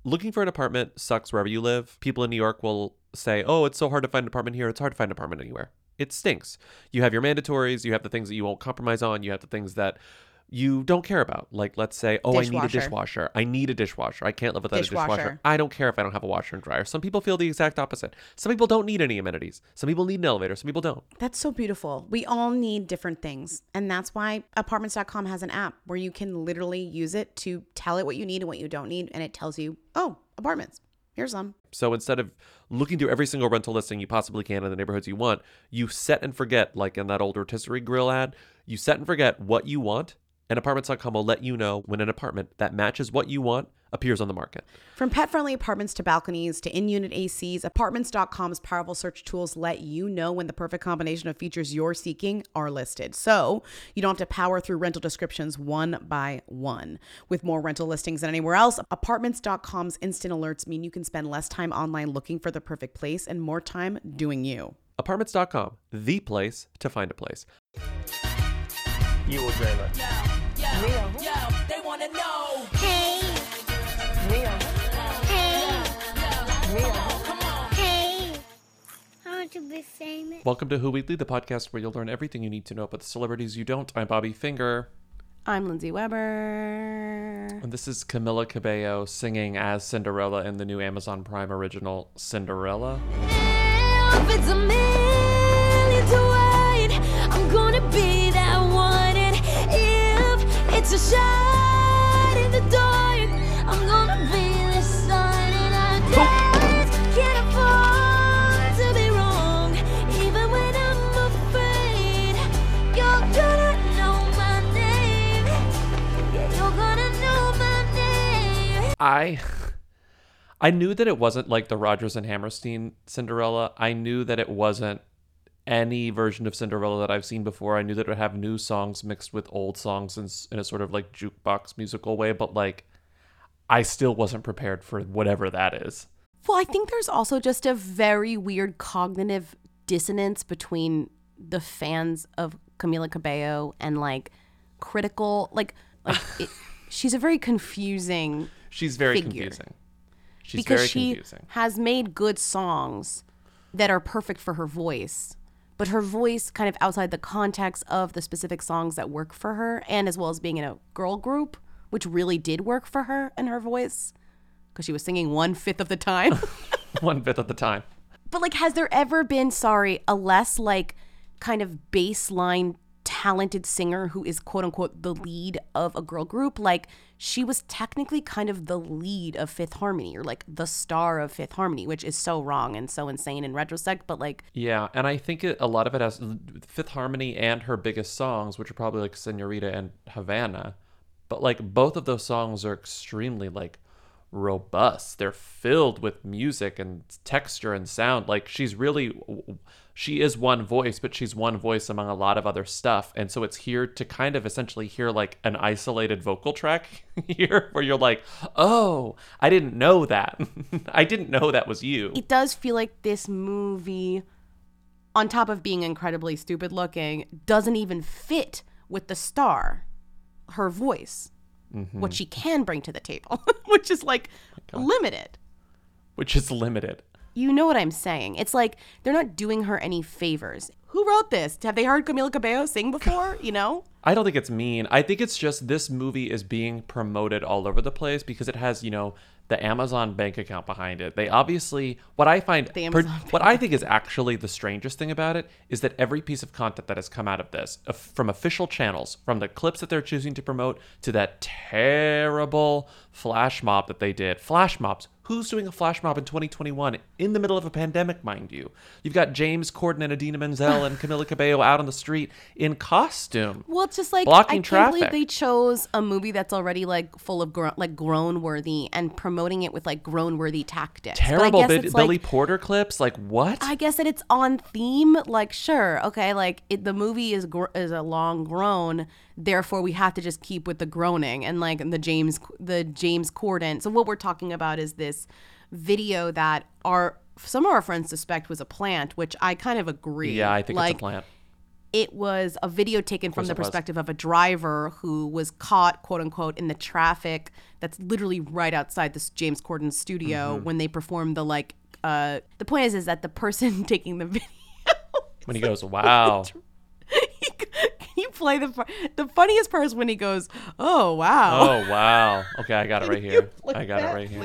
looking for an apartment sucks wherever you live. People in New York will say, oh, it's so hard to find an apartment here. It's hard to find an apartment anywhere. It stinks. You have your mandatories. You have the things that you won't compromise on. You have the things that you don't care about. Like, let's say, oh, I need a dishwasher. I need a dishwasher. I can't live without a dishwasher. I don't care if I don't have a washer and dryer. Some people feel the exact opposite. Some people don't need any amenities. Some people need an elevator. Some people don't. That's so beautiful. We all need different things. And that's why apartments.com has an app where you can literally use it to tell it what you need and what you don't need. And it tells you, oh, apartments. Here's some. So instead of looking through every single rental listing you possibly can in the neighborhoods you want, you set and forget, like in that old rotisserie grill ad, you set and forget what you want. And apartments.com will let you know when an apartment that matches what you want appears on the market. From pet-friendly apartments to balconies to in-unit ACs, apartments.com's powerful search tools let you know when the perfect combination of features you're seeking are listed. So you don't have to power through rental descriptions one by one. With more rental listings than anywhere else, apartments.com's instant alerts mean you can spend less time online looking for the perfect place and more time doing you. Apartments.com, the place to find a place. You will dream it. Yo, they want to know. Hey. Mia. Hey. Mia. Come on. Hey. I want to be famous. Welcome to Who Weekly, the podcast where you'll learn everything you need to know about the celebrities you don't. I'm Bobby Finger. I'm Lindsay Weber. And this is Camila Cabello singing as Cinderella in the new Amazon Prime original Cinderella. If it's a million to wait, I'm gonna be that one. And if it's a shot in the dark, I'm gonna be the sun. And I can't afford to be wrong, even when I'm afraid. You're gonna know my name. Yeah, you're gonna know my name. I knew that it wasn't like the Rodgers and Hammerstein Cinderella. I knew that it wasn't any version of Cinderella that I've seen before. I knew that it would have new songs mixed with old songs in a sort of like jukebox musical way, but like I still wasn't prepared for whatever that is. Well, I think there's also just a very weird cognitive dissonance between the fans of Camila Cabello and like critical, she's a very confusing She's very figure. confusing. She's because very she confusing. has made good songs that are perfect for her voice, but her voice kind of outside the context of the specific songs that work for her, and as well as being in a girl group, which really did work for her and her voice because she was singing 1/5 of the time. 1/5 of the time. But like, has there ever been, a less like kind of baseline talented singer who is quote unquote the lead of a girl group? Like, she was technically kind of the lead of Fifth Harmony, or like the star of Fifth Harmony, which is so wrong and so insane in retrospect, but like... Yeah, and I think a lot of it has Fifth Harmony and her biggest songs, which are probably like Senorita and Havana, but like both of those songs are extremely like robust. They're filled with music and texture and sound. Like she is one voice, but she's one voice among a lot of other stuff. And so it's here to kind of essentially hear like an isolated vocal track here where you're like, oh, I didn't know that. I didn't know that was you. It does feel like this movie, on top of being incredibly stupid looking, doesn't even fit with the star, her voice, what she can bring to the table, which is like limited. Which is limited. You know what I'm saying? It's like they're not doing her any favors. Who wrote this? Have they heard Camila Cabello sing before? You know? I don't think it's mean. I think it's just this movie is being promoted all over the place because it has, the Amazon bank account behind it. They obviously, what I think is actually the strangest thing about it is that every piece of content that has come out of this, from official channels, from the clips that they're choosing to promote to that terrible flash mob that they did. Flash mobs. Who's doing a flash mob in 2021 in the middle of a pandemic, mind you? You've got James Corden and Idina Menzel and Camila Cabello out on the street in costume. Well, it's just like, blocking I can't traffic. believe they chose a movie that's already like full of grown-worthy and promoting it with like grown-worthy tactics. Terrible Billy Porter clips. Like, what? I guess that it's on theme. Like, sure, okay, like the movie is a long groan, therefore we have to just keep with the groaning and like the James Corden. So what we're talking about is this video that some of our friends suspect was a plant, which I kind of agree. Yeah, I think it's a plant. it was a video taken from the it was. perspective of a driver who was caught, quote unquote, in the traffic that's literally right outside this James Corden studio when they performed the the point is that the person taking the video When he goes, wow. can you play the funniest part is when he goes, oh wow. Oh, wow. Okay, I got it right here. I got it right here.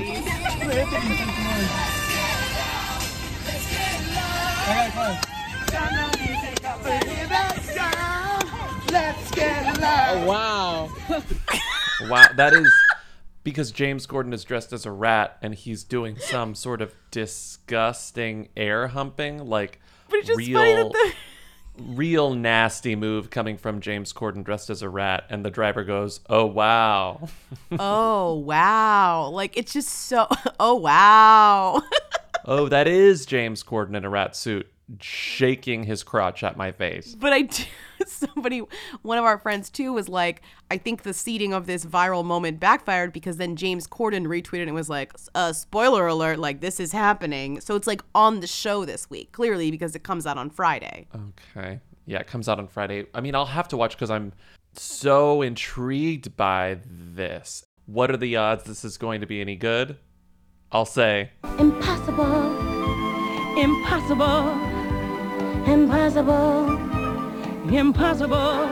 Oh, wow. Wow, that is because James Corden is dressed as a rat and he's doing some sort of disgusting air humping, like But it's just funny that real nasty move coming from James Corden dressed as a rat, and the driver goes, oh wow. oh wow. Like it's just so oh wow. Oh, that is James Corden in a rat suit shaking his crotch at my face. But one of our friends too was like, I think the seeding of this viral moment backfired because then James Corden retweeted and was like, spoiler alert, like this is happening. So it's like on the show this week, clearly because it comes out on Friday. Okay. Yeah, it comes out on Friday. I mean, I'll have to watch because I'm so intrigued by this. What are the odds this is going to be any good? I'll say Impossible. Impossible. Impossible. Impossible.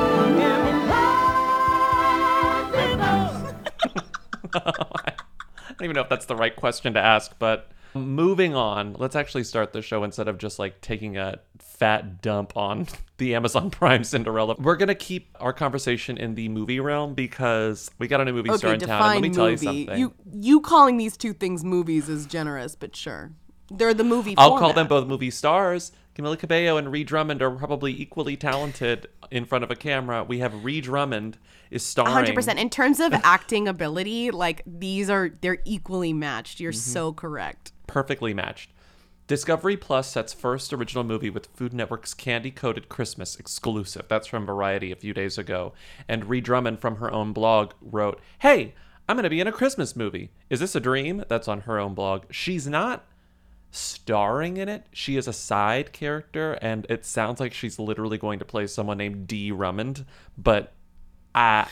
I don't even know if that's the right question to ask, but moving on, let's actually start the show instead of just like taking a fat dump on the Amazon Prime Cinderella. We're going to keep our conversation in the movie realm because we got a new movie star in town. And let me tell you something. You calling these two things movies is generous, but sure. They're the movie I'll format. call them both movie stars. Camila Cabello and Ree Drummond are probably equally talented in front of a camera. We have Ree Drummond is starring. 100%. In terms of acting ability, like they're equally matched. You're so correct. Perfectly matched. Discovery Plus sets first original movie with Food Network's Candy Coated Christmas exclusive. That's from Variety a few days ago. And Ree Drummond from her own blog wrote, "Hey, I'm going to be in a Christmas movie. Is this a dream?" That's on her own blog. She's not starring in it. She is a side character, and it sounds like she's literally going to play someone named Dee Drummond, but I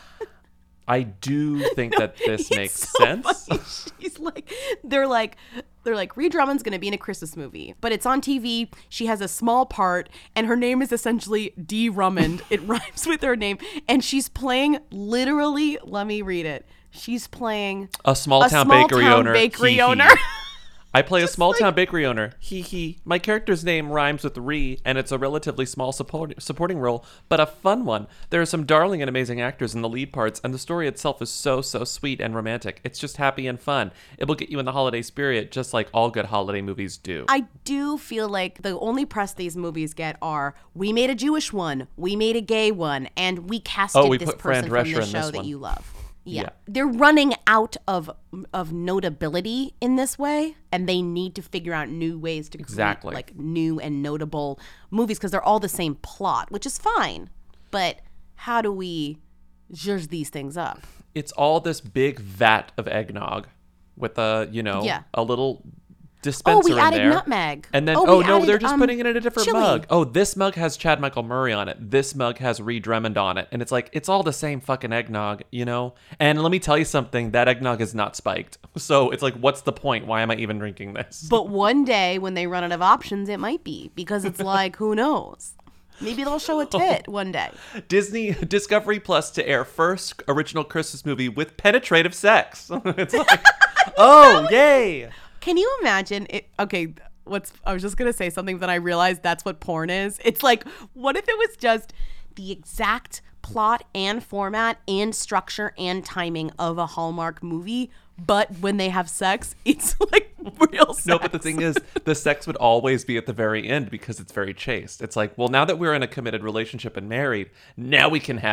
do think that this makes sense. Funny. She's like, they're like, Ree Drummond's gonna be in a Christmas movie, but it's on TV. She has a small part, and her name is essentially Dee Drummond. It rhymes with her name, and she's playing literally. Let me read it. She's playing a small town bakery owner. Bakery owner. I play a small town bakery owner. Hee. My character's name rhymes with Ree, and it's a relatively small supporting role, but a fun one. There are some darling and amazing actors in the lead parts, and the story itself is so sweet and romantic. It's just happy and fun. It will get you in the holiday spirit, just like all good holiday movies do. I do feel like the only press these movies get are, we made a Jewish one, we made a gay one, and we casted we this put Fran person from Drescher the in show this that one. you love. Yeah. They're running out of notability in this way, and they need to figure out new ways to create like new and notable movies because they're all the same plot, which is fine. But how do we zhuzh these things up? It's all this big vat of eggnog with a little dispenser in there. Oh, we added nutmeg. And then, they're just putting it in a different mug. Oh, this mug has Chad Michael Murray on it. This mug has Ree Drummond on it. And it's like, it's all the same fucking eggnog, you know? And let me tell you something, that eggnog is not spiked. So it's like, what's the point? Why am I even drinking this? But one day when they run out of options, it might be. Because it's like, who knows? Maybe they'll show a tit one day. Discovery Plus to air first original Christmas movie with penetrative sex. It's like, oh, yay! Can you imagine it? Okay, I was just going to say something, but I realized that's what porn is. It's like, what if it was just the exact plot and format and structure and timing of a Hallmark movie, but when they have sex, it's like real sex. No, but the thing is, the sex would always be at the very end because it's very chaste. It's like, well, now that we're in a committed relationship and married, now we can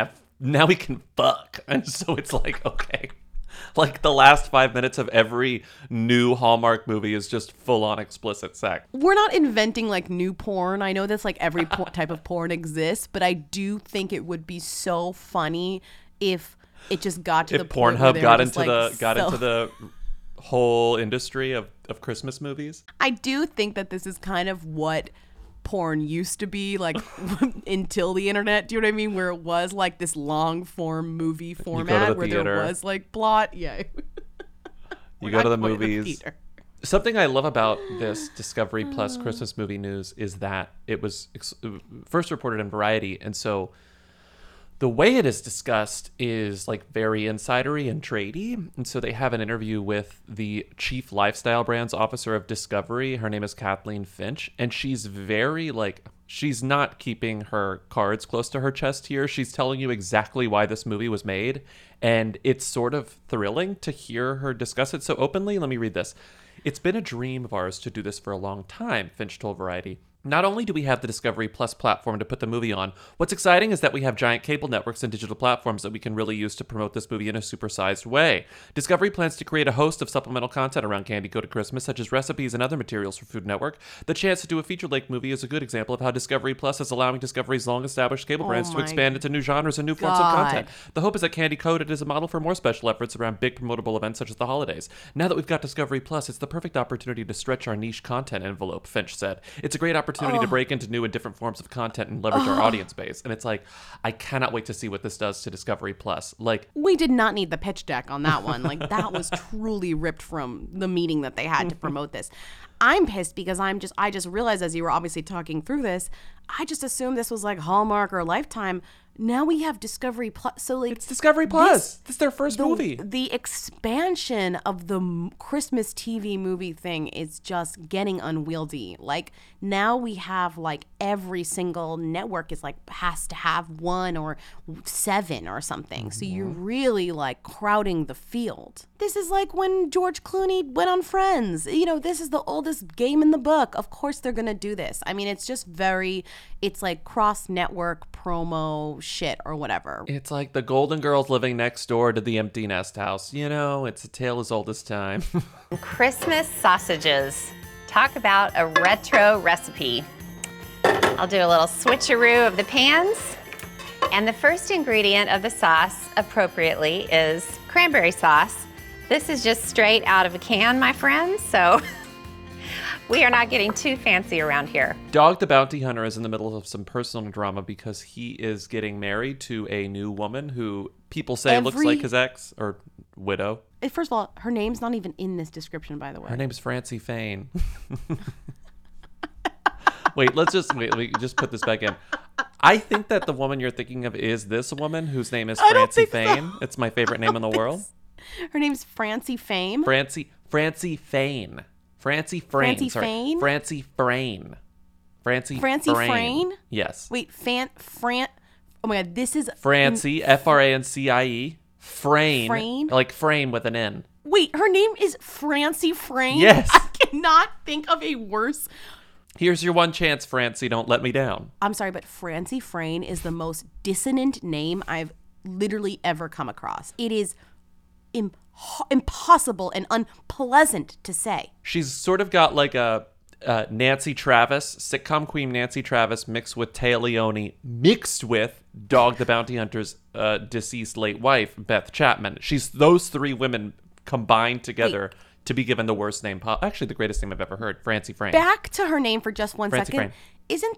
fuck. And so it's like, okay. Like the last 5 minutes of every new Hallmark movie is just full-on explicit sex. We're not inventing like new porn. I know that's like every type of porn exists, but I do think it would be so funny if it just got to the point where Pornhub got into the whole industry of Christmas movies. I do think that this is kind of what porn used to be, like, until the internet. Do you know what I mean? Where it was like this long form movie format where theater. there was like plot. Yeah. You go to the movies. Something I love about this Discovery Plus Christmas movie news is that it was first reported in Variety. And so the way it is discussed is like very insidery and tradey. And so they have an interview with the chief lifestyle brands officer of Discovery. Her name is Kathleen Finch. And she's very like, she's not keeping her cards close to her chest here. She's telling you exactly why this movie was made. And it's sort of thrilling to hear her discuss it so openly. Let me read this. It's been a dream of ours to do this for a long time, Finch told Variety. Not only do we have the Discovery Plus platform to put the movie on, what's exciting is that we have giant cable networks and digital platforms that we can really use to promote this movie in a supersized way. Discovery plans to create a host of supplemental content around Candy Coated Christmas, such as recipes and other materials for Food Network. The chance to do a feature-length movie is a good example of how Discovery Plus is allowing Discovery's long-established cable brands to expand into new genres and new forms of content. The hope is that Candy Coated is a model for more special efforts around big promotable events such as the holidays. Now that we've got Discovery Plus, it's the perfect opportunity to stretch our niche content envelope, Finch said. It's a great opportunity to break into new and different forms of content and leverage our audience base. And it's like, I cannot wait to see what this does to Discovery Plus. Like, we did not need the pitch deck on that one. Like, that was truly ripped from the meeting that they had to promote this. I'm pissed because I just realized as you were obviously talking through this, I just assumed this was like Hallmark or Lifetime. Now we have Discovery Plus. So like, it's Discovery Plus. This is their first movie. The expansion of the Christmas TV movie thing is just getting unwieldy. Like, now we have like every single network is like has to have 1 or 7 or something. So you're really like crowding the field. This is like when George Clooney went on Friends. You know, this is the oldest game in the book. Of course they're going to do this. I mean, it's just it's like cross-network promo shit or whatever. It's like the Golden Girls living next door to the empty nest house. You know, it's a tale as old as time. Christmas sausages. Talk about a retro recipe. I'll do a little switcheroo of the pans. And the first ingredient of the sauce, appropriately, is cranberry sauce. This is just straight out of a can, my friends, so we are not getting too fancy around here. Dog the Bounty Hunter is in the middle of some personal drama because he is getting married to a new woman who people say looks like his ex or widow. First of all, her name's not even in this description, by the way. Her name's Francie Fain. Wait, let me just put this back in. I think that the woman you're thinking of is this woman whose name is Francie Fain. So. It's my favorite name in the world. Her name's Francie Fame. Francie Fain. Francie Frayne. Francie Fain? Francie Frayne. Francie Frayne? Yes. Wait, oh my God, this is Francie, Francie. Frayne. Like frame with an N. Wait, her name is Francie Frayne? Yes. I cannot think of a worse. Here's your one chance, Francie. Don't let me down. I'm sorry, but Francie Frayne is the most dissonant name I've literally ever come across. It is impossible and unpleasant to say. She's sort of got like a Nancy Travis, sitcom queen Nancy Travis, mixed with Téa Leoni, mixed with Dog the Bounty Hunter's deceased late wife, Beth Chapman. She's those three women combined together to be given the worst name, actually the greatest name I've ever heard, Francie Frayne. Back to her name for just one Francie second. Frayne. Isn't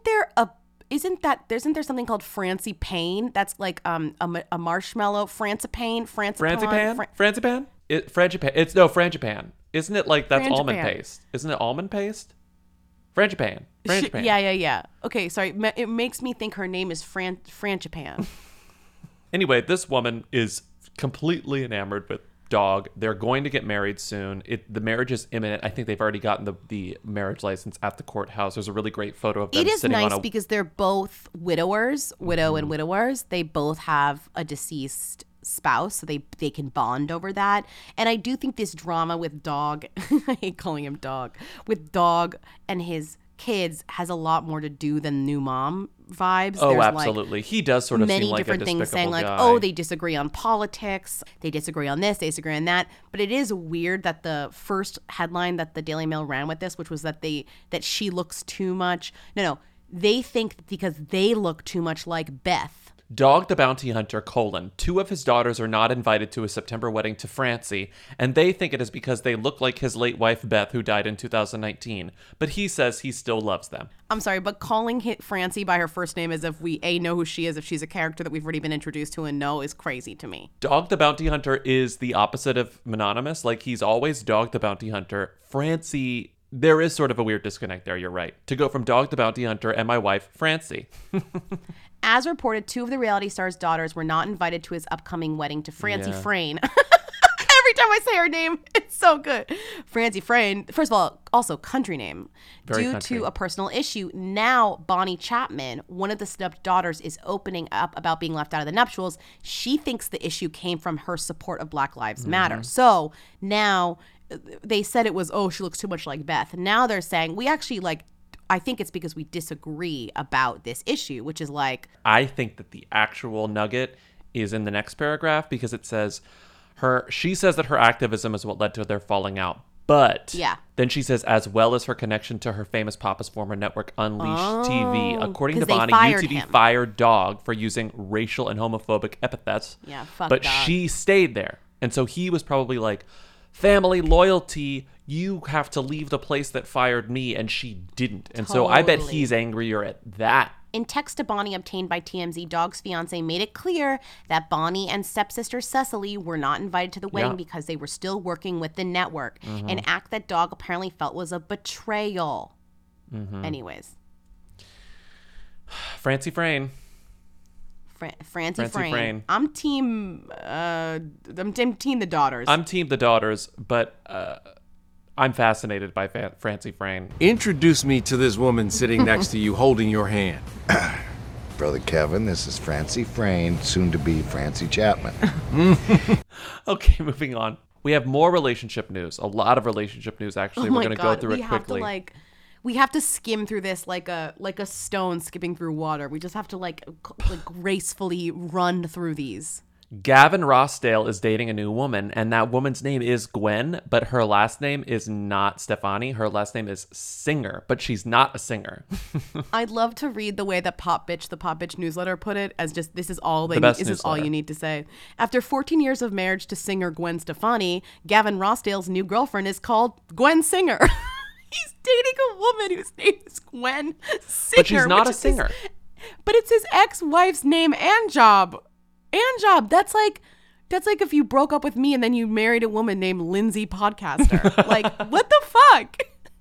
there something called Francie Payne? That's like a marshmallow. Francipan? Francipan? Frangipan. It's no Frangipan. Isn't it like that's almond paste? Isn't it almond paste? Frangipan. Yeah. Okay, sorry. It makes me think her name is Frangipan. Anyway, this woman is completely enamored with Dog. They're going to get married soon. The marriage is imminent. I think they've already gotten the marriage license at the courthouse. There's a really great photo of them sitting on sitting It is nice because they're both widowers, and widowers. They both have a deceased spouse, so they can bond over that. And I do think this drama with Dog, I hate calling him Dog, with Dog and his kids has a lot more to do than new mom vibes. Oh, There's absolutely. He does sort of seem like a despicable guy. Many different things saying like, oh, they disagree on politics, they disagree on this, they disagree on that. But it is weird that the first headline that the Daily Mail ran with this, which was that she looks too much. No, they think because they look too much like Beth. Dog the Bounty Hunter, two of his daughters are not invited to his September wedding to Francie, and they think it is because they look like his late wife Beth, who died in 2019. But he says he still loves them. I'm sorry, but calling Francie by her first name as if we know who she is, if she's a character that we've already been introduced to and know, is crazy to me. Dog the Bounty Hunter is the opposite of Mononymous. Like, he's always Dog the Bounty Hunter. Francie, there is sort of a weird disconnect there, you're right. To go from Dog the Bounty Hunter and my wife, Francie. As reported, 2 of the reality star's daughters were not invited to his upcoming wedding to Francie Frayne. Every time I say her name, it's so good. Francie Frayne, first of all, also country name. Due to a personal issue, now Bonnie Chapman, one of the snubbed daughters, is opening up about being left out of the nuptials. She thinks the issue came from her support of Black Lives Matter. So now they said it was, oh, she looks too much like Beth. Now they're saying, we actually I think it's because we disagree about this issue, which is like... I think that the actual nugget is in the next paragraph because it says... She says that her activism is what led to their falling out. But then she says, as well as her connection to her famous Papa's former network, Unleashed TV. According to Bonnie, UTV fired Dog for using racial and homophobic epithets. Yeah, fuck But Dog. she stayed there. And so he was probably like, family loyalty, you have to leave the place that fired me. And she didn't. And so I bet he's angrier at that. In text to Bonnie obtained by TMZ, Dog's fiance made it clear that Bonnie and stepsister Cecily were not invited to the wedding because they were still working with the network, an act that Dog apparently felt was a betrayal. Anyways. Francie Frayne. Francie Frayne. I'm team the daughters. I'm team the daughters, but I'm fascinated by Francie Frayne. Introduce me to this woman sitting next to you holding your hand. Brother Kevin, this is Francie Frayne, soon to be Francie Chapman. Okay, moving on. We have more relationship news. A lot of relationship news, actually. We're going to go through it quickly. We have to skim through this like a stone skipping through water. We just have to like gracefully run through these. Gavin Rossdale is dating a new woman, and that woman's name is Gwen, but her last name is not Stefani. Her last name is Singer, but she's not a singer. I'd love to read the way that the Pop Bitch newsletter put it, as just this is all you need to say. After 14 years of marriage to singer Gwen Stefani, Gavin Rossdale's new girlfriend is called Gwen Singer. He's dating a woman whose name is Gwen Singer. But she's not a singer. But it's his ex-wife's name and job. That's like if you broke up with me and then you married a woman named Lindsay Podcaster. Like, what the fuck?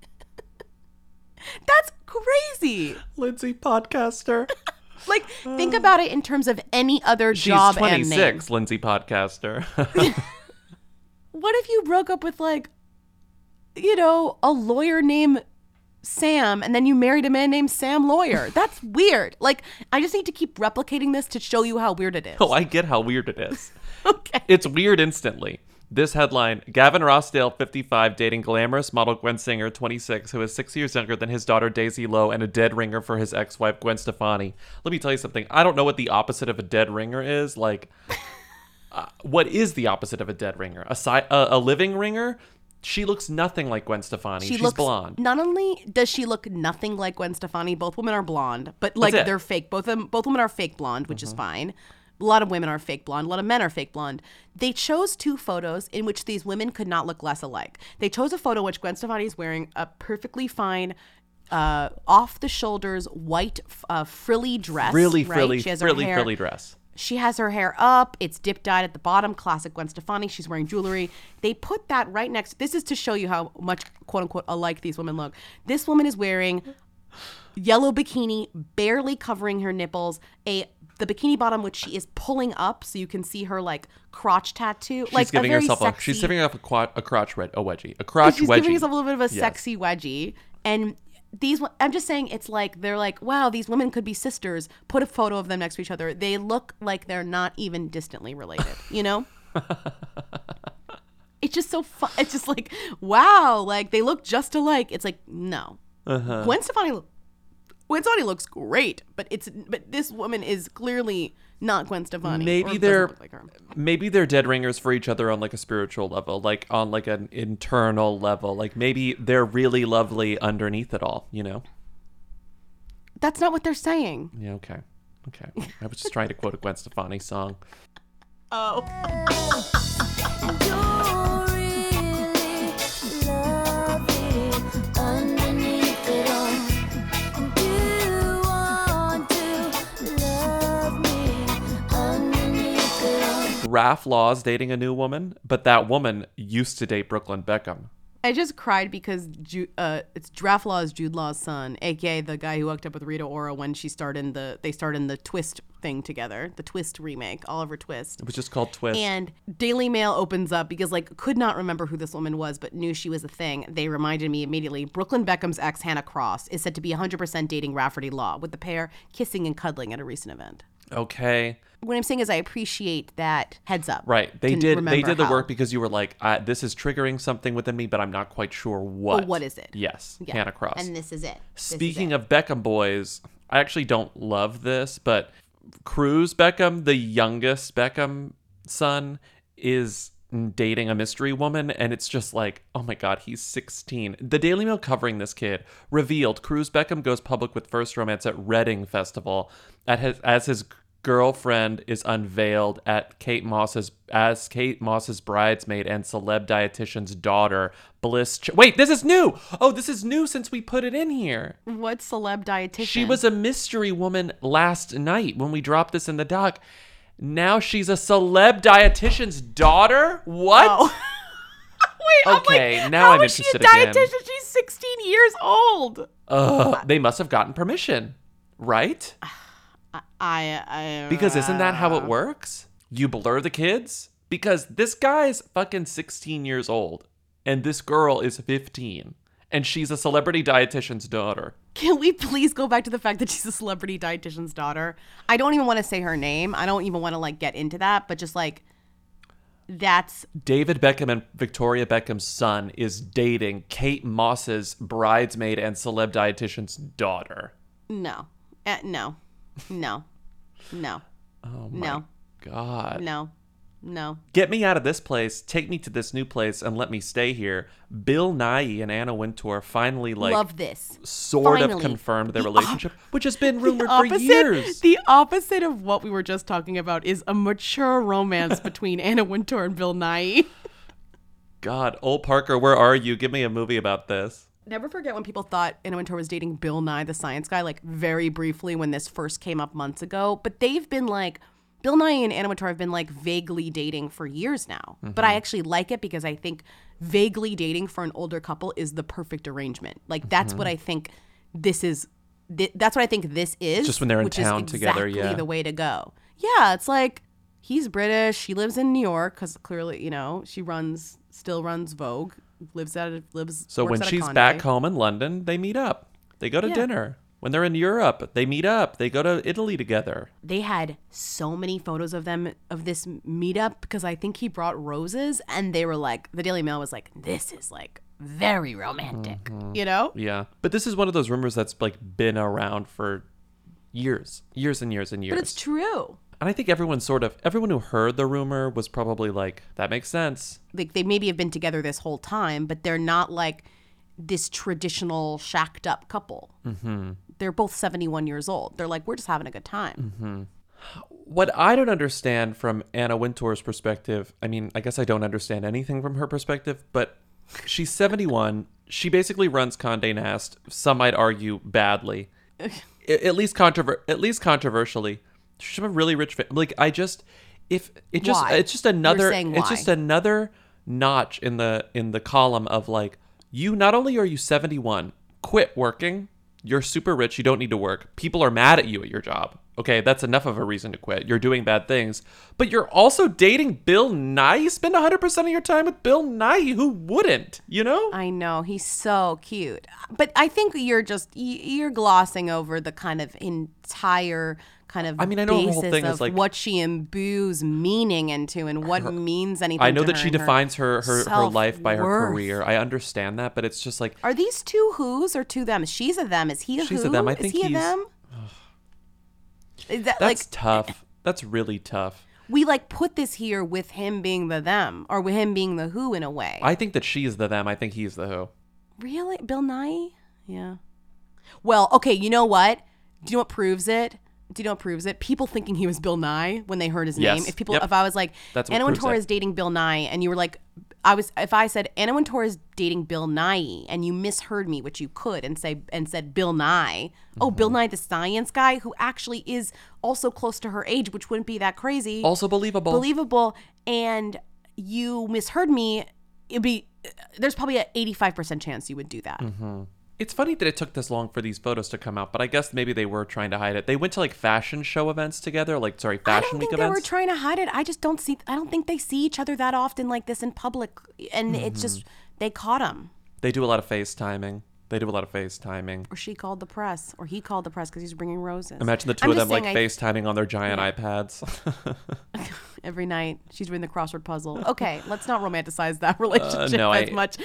That's crazy. Lindsay Podcaster. Like, think about it in terms of any other job and name. She's 26, Lindsay Podcaster. What if you broke up with, like, a lawyer named Sam, and then you married a man named Sam Lawyer? That's weird. Like, I just need to keep replicating this to show you how weird it is. Oh, I get how weird it is. Okay. It's weird instantly. This headline, Gavin Rossdale, 55, dating glamorous model Gwen Singer, 26, who is 6 years younger than his daughter Daisy Lowe and a dead ringer for his ex-wife Gwen Stefani. Let me tell you something. I don't know what the opposite of a dead ringer is. Like, what is the opposite of a dead ringer? A living ringer? She looks nothing like Gwen Stefani. She's blonde. Not only does she look nothing like Gwen Stefani, both women are blonde, but like they're fake. Both women are fake blonde, which is fine. A lot of women are fake blonde. A lot of men are fake blonde. They chose 2 photos in which these women could not look less alike. They chose a photo in which Gwen Stefani is wearing a perfectly fine, off the shoulders white frilly dress. Really right? frilly, She has her hair, frilly dress. She has her hair up. It's dip dyed at the bottom. Classic Gwen Stefani. She's wearing jewelry. They put that right next. This is to show you how much, quote unquote, alike these women look. This woman is wearing yellow bikini, barely covering her nipples. The bikini bottom, which she is pulling up so you can see her like crotch tattoo. She's giving herself a crotch wedgie. She's giving herself a little bit of a sexy wedgie. And I'm just saying, it's like, they're like, wow, these women could be sisters. Put a photo of them next to each other. They look like they're not even distantly related, It's just so fun. It's just like, wow, like they look just alike. It's like, no. Gwen Stefani looks great, but this woman is clearly not Gwen Stefani. Maybe they're dead ringers for each other on like a spiritual level, like on like an internal level. Like maybe they're really lovely underneath it all, That's not what they're saying. Yeah, okay. Okay. I was just trying to quote a Gwen Stefani song. Oh. Don't really love me underneath it all. Do you want to love me underneath it all? Raph Law's dating a new woman, but that woman used to date Brooklyn Beckham. I just cried because it's Raph Law is Jude Law's son, aka the guy who hooked up with Rita Ora when they starred in the Twist thing together, the Twist remake, Oliver Twist. It was just called Twist. And Daily Mail opens up because could not remember who this woman was, but knew she was a thing. They reminded me immediately. Brooklyn Beckham's ex Hannah Cross is said to be 100% dating Rafferty Law, with the pair kissing and cuddling at a recent event. Okay. What I'm saying is I appreciate that heads up. Right. They did the how. work because you were like, this is triggering something within me, but I'm not quite sure what. Well, what is it? Yes. Yeah. Hannah Cross. And this is it. Speaking of Beckham boys, I actually don't love this, but Cruz Beckham, the youngest Beckham son, is dating a mystery woman, and it's just like, oh my god, he's 16. The Daily Mail covering this kid revealed Cruz Beckham goes public with first romance at Reading Festival as his girlfriend is unveiled at Kate Moss's bridesmaid and celeb dietitian's daughter, Bliss. Wait, this is new. Oh, this is new since we put it in here. What celeb dietitian? She was a mystery woman last night when we dropped this in the doc. Now she's a celeb dietitian's daughter? What? Oh. Wait, okay, I'm like, now how I'm is interested she a dietitian? again. She's 16 years old. They must have gotten permission, right? Because isn't that how it works? You blur the kids? Because this guy's fucking 16 years old, and this girl is 15, and she's a celebrity dietitian's daughter. Can we please go back to the fact that she's a celebrity dietitian's daughter? I don't even want to say her name. I don't even want to get into that, but just that's David Beckham and Victoria Beckham's son is dating Kate Moss's bridesmaid and celeb dietitian's daughter. No. No. Oh my god. No. Get me out of this place, take me to this new place, and let me stay here. Bill Nighy and Anna Wintour finally love this. Sort Finally. of confirmed their relationship, which has been rumored for years. The opposite of what we were just talking about is a mature romance between Anna Wintour and Bill Nighy. God, old Parker, where are you? Give me a movie about this. Never forget when people thought Anna Wintour was dating Bill Nye, the science guy, very briefly when this first came up months ago. But they've been Bill Nye and Anna Wintour have been vaguely dating for years now. Mm-hmm. But I actually like it because I think vaguely dating for an older couple is the perfect arrangement. That's what I think this is. That's what I think this is. Just when they're in town is together, exactly yeah. the way to go. Yeah, it's he's British. She lives in New York because clearly, she still runs Vogue. So when she's back home in London, they meet up. They go to dinner. When they're in Europe, they meet up. They go to Italy together. They had so many photos of them of this meetup because I think he brought roses, and they were the Daily Mail was this is very romantic, Yeah, but this is one of those rumors that's been around for years and years and years. But it's true. And I think everyone who heard the rumor was probably that makes sense. They maybe have been together this whole time, but they're not this traditional shacked up couple. Mm-hmm. They're both 71 years old. They're we're just having a good time. Mm-hmm. What I don't understand from Anna Wintour's perspective, I mean, I guess I don't understand anything from her perspective, but she's 71. She basically runs Condé Nast. Some might argue badly, at least controversially. She's a really rich. It's just another notch in the column of you. Not only are you 71, quit working. You're super rich. You don't need to work. People are mad at you at your job. Okay, that's enough of a reason to quit. You're doing bad things. But you're also dating Bill Nighy. You spend 100% of your time with Bill Nighy. Who wouldn't, I know. He's so cute. But I think you're glossing over the kind of entire kind of I know the whole thing of is what she imbues meaning into and what means anything I know to that her she and defines her life by her self-worth. career. I understand that, but it's just Are these two who's or two them? She's a them. Is he a who? She's a them. I think is he he's... a them? Is that That's tough. That's really tough. We put this here with him being the them or with him being the who in a way. I think that she's the them. I think he's the who. Really? Bill Nighy? Yeah. Well, okay, you know what? Do you know what proves it? Do you know what proves it? People thinking he was Bill Nye when they heard his Yes. name. If people, Yep. if I was like, That's what Anna proves Wintour it. is dating Bill Nye, and you were like, if I said Anna Wintour is dating Bill Nye, and you misheard me, which you could, and said Bill Nye, oh, Bill Nye the science guy, who actually is also close to her age, which wouldn't be that crazy. Also believable. And you misheard me, there's probably an 85% chance you would do that. It's funny that it took this long for these photos to come out, but I guess maybe they were trying to hide it. They went to like fashion show events together, fashion I don't week think they events. were trying to hide it. I don't think they see each other that often like this in public. And it's just, they caught him. They do a lot of FaceTiming. Or she called the press, or he called the press because he's bringing roses. Imagine the two I'm of them just like saying, FaceTiming on their giant iPads. every night she's doing the crossword puzzle. Okay, let's not romanticize that relationship as much.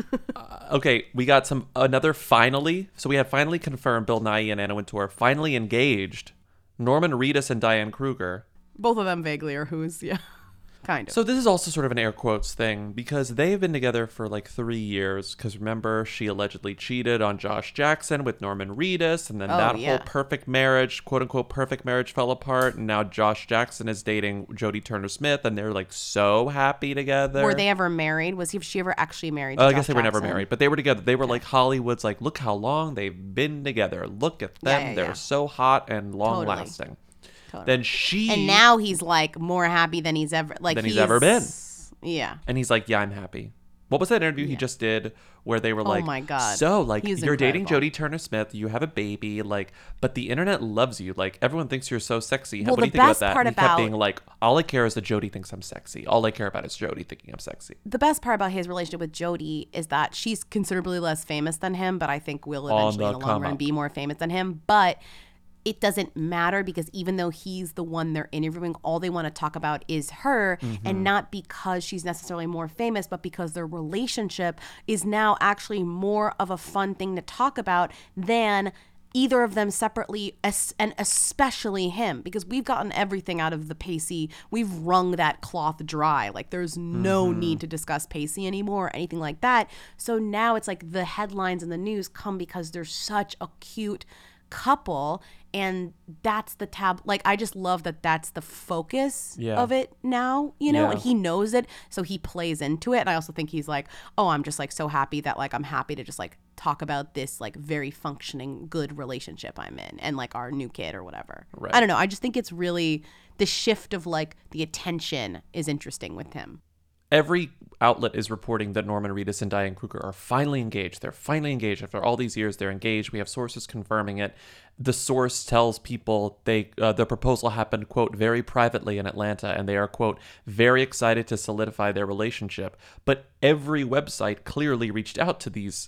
Okay, we got another finally. So we have finally confirmed Bill Nye and Anna Wintour finally engaged. Norman Reedus and Diane Kruger. Both of them vaguely are who's, yeah. Kind of. So this is also sort of an air quotes thing because they've been together for like 3 years. Because remember, she allegedly cheated on Josh Jackson with Norman Reedus, and then whole perfect marriage, quote unquote perfect marriage, fell apart. And now Josh Jackson is dating Jodie Turner-Smith, and they're like so happy together. Were they ever married? Was she ever actually married? I To guess Josh they were never Jackson? married, but they were together. They were like Hollywood's like, look how long they've been together. Look at them. Yeah, They're yeah. so hot and long lasting. Then she And now he's like more happy than he's ever been. Yeah. And he's like, yeah, I'm happy. What was that interview he just did where they were like, my God. so like He's you're dating incredible. Jodie Turner-Smith, you have a baby, like, but the internet loves you. Like everyone thinks you're so sexy. Well, what do you the think about best that? part And he kept about- being like, all I care is that Jodie thinks I'm sexy. All I care about is Jodie thinking I'm sexy. The best part about his relationship with Jodie is that she's considerably less famous than him, but I think will eventually in the long run be more famous than him. But it doesn't matter because even though he's the one they're interviewing, all they want to talk about is her, and not because she's necessarily more famous, but because their relationship is now actually more of a fun thing to talk about than either of them separately, and especially him, because we've gotten everything out of the Pacey. We've wrung that cloth dry. Like there's no need to discuss Pacey anymore or anything like that. So now it's like the headlines in the news come because they're such a cute couple, and that's the like I just love that that's the focus of it now, and he knows it, so he plays into it. And I also think he's like, oh, I'm just like so happy that like I'm happy to just like talk about this like very functioning good relationship I'm in and like our new kid or whatever. Right. I don't know, I just think it's really the shift of like the attention is interesting with him. Every outlet is reporting that Norman Reedus and Diane Kruger are finally engaged. They're finally engaged. After all these years, they're engaged. We have sources confirming it. The source tells people the proposal happened, quote, very privately in Atlanta, and they are, quote, very excited to solidify their relationship. But every website clearly reached out to these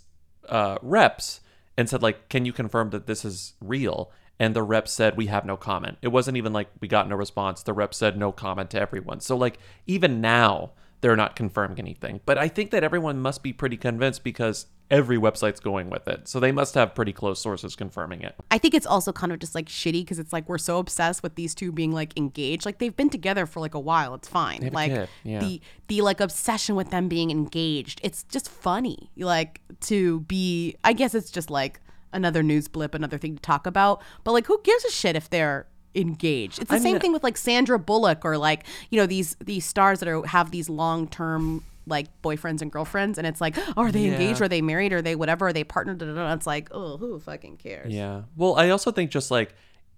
reps and said, like, can you confirm that this is real? And the rep said, we have no comment. It wasn't even like we got no response. The rep said no comment to everyone. So, like, even now, they're not confirming anything. But I think that everyone must be pretty convinced because every website's going with it. So they must have pretty close sources confirming it. I think it's also kind of just like shitty because it's like we're so obsessed with these two being like engaged. Like they've been together for like a while. It's fine. They have a Like kid, yeah. the like obsession with them being engaged. It's just funny. Like to be, I guess it's just like another news blip, another thing to talk about. But like who gives a shit if they're engaged? It's the same thing with like Sandra Bullock or like, these stars that have these long-term like boyfriends and girlfriends, and it's like, are they engaged? Are they married? Are they whatever? Are they partnered? It's like, oh, who fucking cares? Yeah. Well, I also think just like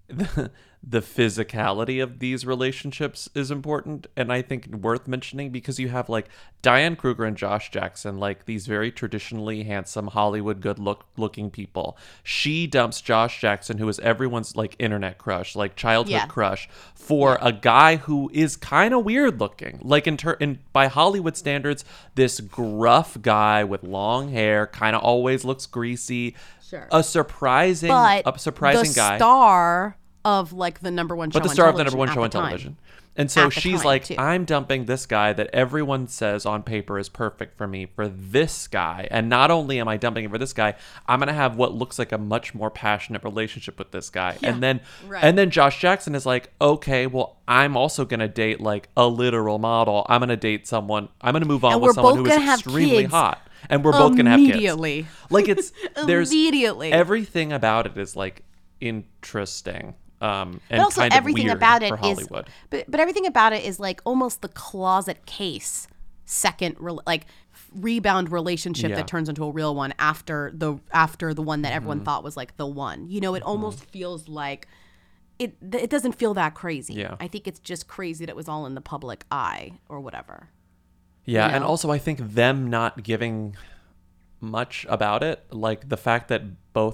the physicality of these relationships is important, and I think worth mentioning because you have like Diane Kruger and Josh Jackson, like these very traditionally handsome Hollywood looking people. She dumps Josh Jackson, who is everyone's like internet crush, like childhood crush, for a guy who is kind of weird looking, like by Hollywood standards, this gruff guy with long hair, kind of always looks greasy. Sure. A surprising But guy. Star of like the number one show But the on star of the television number one at show the on time. television. And so At the she's time, like, too. I'm dumping this guy that everyone says on paper is perfect for me for this guy. And not only am I dumping it for this guy, I'm going to have what looks like a much more passionate relationship with this guy. Yeah, And then Josh Jackson is like, okay, well, I'm also going to date like a literal model. I'm going to date someone. I'm going to move on And with we're someone both who is gonna have extremely kids hot. And we're both going to have kids. Immediately. Like there's Immediately. everything about it is like interesting. and But also kind of everything weird about it for is, Hollywood. but everything about it is like almost the closet case rebound relationship Yeah. that turns into a real one after the one that everyone thought was like the one. You know, it almost feels like it doesn't feel that crazy. Yeah. I think it's just crazy that it was all in the public eye or whatever. Yeah, you and know? also I think them not giving much about it, like the fact that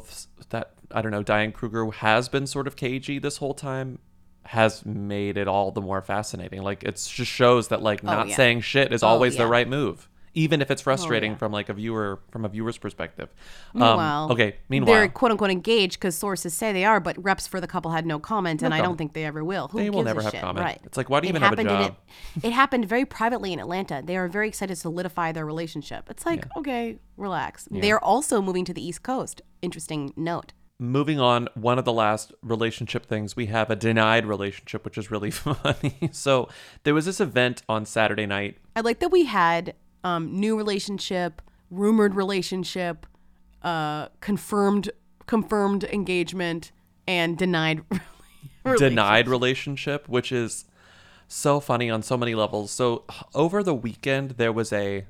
Diane Kruger has been sort of cagey this whole time, has made it all the more fascinating. Like it just shows that like not yeah. saying shit is always the yeah. right move, even if it's frustrating yeah. from like a viewer's perspective. Meanwhile, Meanwhile, they're quote unquote engaged because sources say they are, but reps for the couple had no comment, and I don't think they ever will. Who They will gives never a have shit? comment. Right. It's like, why do you even have a job? It happened very privately in Atlanta. They are very excited to solidify their relationship. It's like, okay, relax. They are also moving to the East Coast. Interesting note. Moving on, one of the last relationship things, we have a denied relationship, which is really funny. So there was this event on Saturday night. I like that we had new relationship, rumored relationship, confirmed engagement, and denied Denied relationship, which is so funny on so many levels. So over the weekend, there was a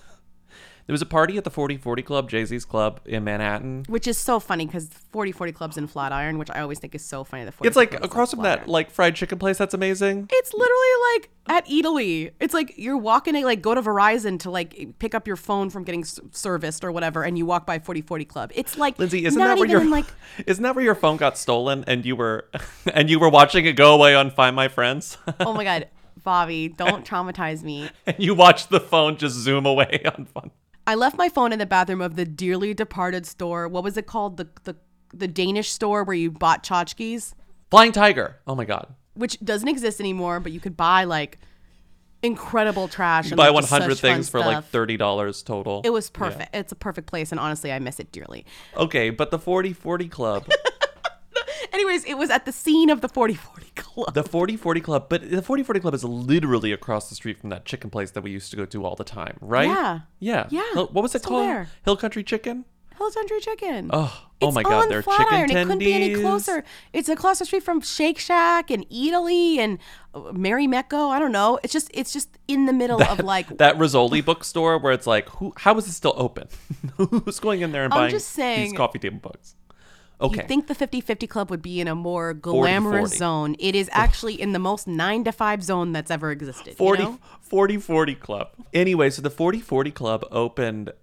party at the 4040 Club, Jay-Z's club in Manhattan. Which is so funny because 4040 Club's in Flatiron, which I always think is so funny. It's like across from that like fried chicken place that's amazing. It's literally like at Eataly. It's like you're walking to like go to Verizon to like pick up your phone from getting serviced or whatever, and you walk by 4040 Club. It's like Lindsay, isn't not that where even in, like isn't that where your phone got stolen and you were watching it go away on Find My Friends? Oh my God, Bobby, don't traumatize me. And you watched the phone just zoom away on fun. I left my phone in the bathroom of the dearly departed store. What was it called? The Danish store where you bought tchotchkes? Flying Tiger. Oh my God. Which doesn't exist anymore, but you could buy like incredible trash. You and buy like, just 100 such fun things for like stuff. $30 total. It was perfect. Yeah. It's a perfect place, and honestly, I miss it dearly. Okay, but the 4040 Club. Anyways, it was at the scene of the 4040 Club. The 4040 Club, but the 4040 Club is literally across the street from that chicken place that we used to go to all the time, right? Yeah. Yeah. Yeah. What was it Still called? there. Hill Country Chicken? Hill Country Chicken. Oh It's my God, on they're Flatiron. chicken tendies. It couldn't be any closer. It's across the street from Shake Shack and Eataly and Mary Mecco. I don't know. It's just in the middle of like that Rizzoli bookstore where it's like, how is it still open? Who's going in there and buying just saying, these coffee table books? Okay. You think the 50/50 Club would be in a more glamorous 40/40. zone. It is actually in the most 9 to 5 zone that's ever existed. 40/40 Club. Anyway, so the 40/40 Club opened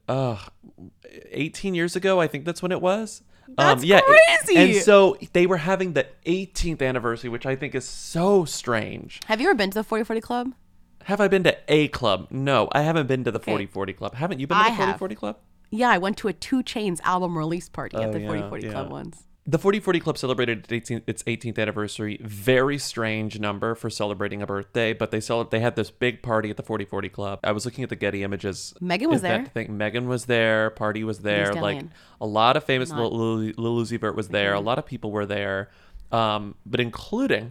18 years ago. I think that's when it was. That's crazy. And so they were having the 18th anniversary, which I think is so strange. Have you ever been to the 40/40 Club? Have I been to a club? No, I haven't been to the 40/40 Club. Haven't you been to the 40/40 Club? Yeah, I went to a 2 Chainz album release party at the 40/40 yeah. Club once. The 40/40 Club celebrated its 18th anniversary. Very strange number for celebrating a birthday, but they had this big party at the 40/40 Club. I was looking at the Getty Images. Megan was there. Megan was there. Party was there. Like a lot of famous. Lil Uzi Vert was there. A lot of people were there, but including.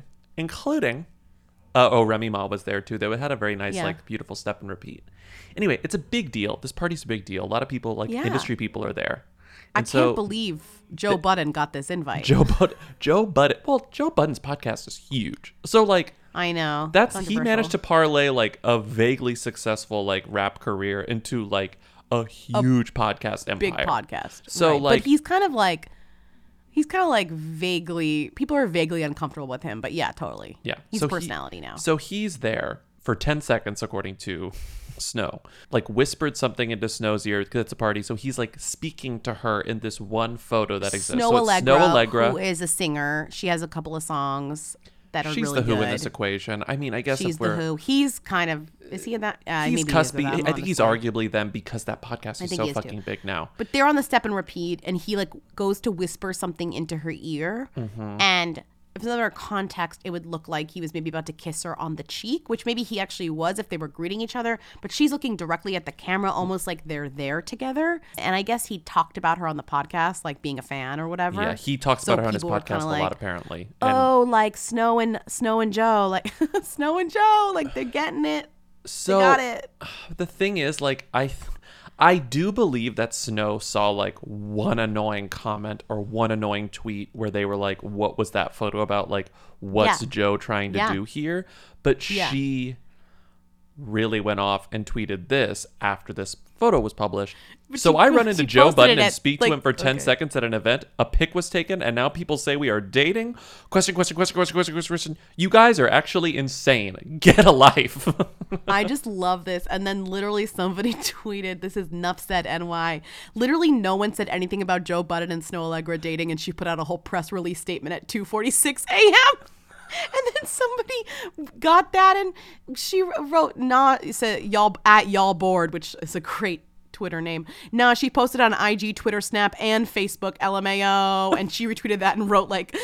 Remy Ma was there too. They had a very nice, like, beautiful step and repeat. Anyway, it's a big deal. This party's a big deal. A lot of people, like industry people, are there. And I can't believe Joe Budden got this invite. Joe Budden. Well, Joe Budden's podcast is huge. So like, I know he managed to parlay like a vaguely successful like rap career into like a huge podcast empire. Big podcast. So right. like, but he's kind of like vaguely, people are vaguely uncomfortable with him, but yeah, totally. Yeah. He's so a personality now. So he's there for 10 seconds, according to Snow. Like whispered something into Snow's ear because it's a party. So he's like speaking to her in this one photo that exists. Snow so Allegra, who is a singer. She has a couple of songs that are She's really the Who good. in this equation. I mean, I guess she's the Who. He's kind of, is he in that? He's maybe cuspy. He is I think he's arguably them because that podcast is so fucking big now. But they're on the step and repeat, and he like goes to whisper something into her ear, and if there's other context, it would look like he was maybe about to kiss her on the cheek, which maybe he actually was if they were greeting each other. But she's looking directly at the camera, almost like they're there together. And I guess he talked about her on the podcast, like being a fan or whatever. Yeah, he talks about her on his podcast a lot, apparently. Oh, like Snow and Joe, like Snow and Joe, like they're getting it. So they got it. The thing is, like, I do believe that Snow saw like one annoying comment or one annoying tweet where they were like, what was that photo about? Like, what's Joe trying to do here? But she really went off and tweeted this after this photo was published. So I run into Joe Budden and speak to him for 10 seconds at an event. A pic was taken, and now people say we are dating. Question. You guys are actually insane. Get a life. I just love this. And then literally somebody tweeted, this is Nuff Said NY. Literally no one said anything about Joe Budden and Snow Allegra dating, and she put out a whole press release statement at 2:46 a.m. And then somebody got that, and she wrote, said y'all bored, which is a great Twitter name. She posted on IG, Twitter, Snap, and Facebook, LMAO, and she retweeted that and wrote like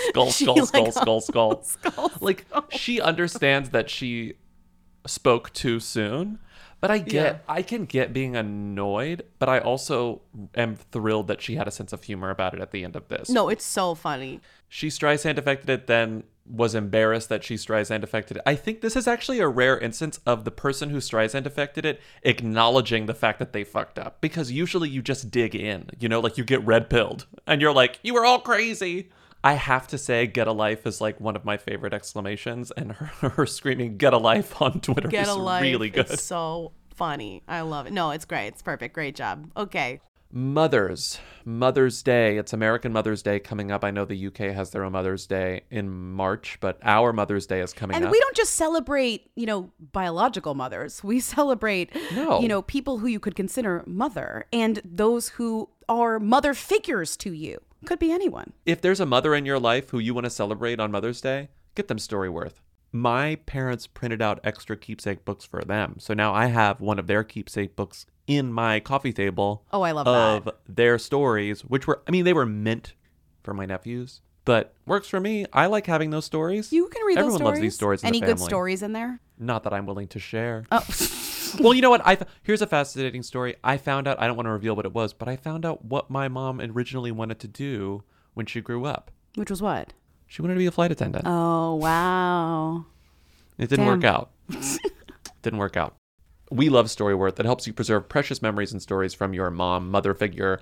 skull. Like, she understands that she spoke too soon. But I can get being annoyed, but I also am thrilled that she had a sense of humor about it at the end of this. No, it's so funny. She Streisand affected it, then was embarrassed that she Streisand affected it. I think this is actually a rare instance of the person who Streisand affected it acknowledging the fact that they fucked up. Because usually you just dig in, like you get red pilled and you're like, you were all crazy. I have to say, get a life is like one of my favorite exclamations, and her screaming get a life on Twitter is really good. It's so funny. I love it. No, it's great. It's perfect. Great job. Okay. Mother's Day. It's American Mother's Day coming up. I know the UK has their own Mother's Day in March, but our Mother's Day is coming up. And we don't just celebrate, biological mothers. We celebrate, people who you could consider mother, and those who are mother figures to you. Could be anyone. If there's a mother in your life who you want to celebrate on Mother's Day, get them Storyworth. My parents printed out extra keepsake books for them. So now I have one of their keepsake books in my coffee table. Oh, I love of that. Their stories, which they were meant for my nephews, but works for me. I like having those stories. You can read Everyone those stories. Loves these stories in Any the good family. stories in there? Not that I'm willing to share. Oh. Well, you know what? Here's a fascinating story. I found out, I don't want to reveal what it was, but I found out what my mom originally wanted to do when she grew up. Which was what? She wanted to be a flight attendant. Oh, wow. It didn't work out. Didn't work out. We love Storyworth. It helps you preserve precious memories and stories from your mom, mother figure,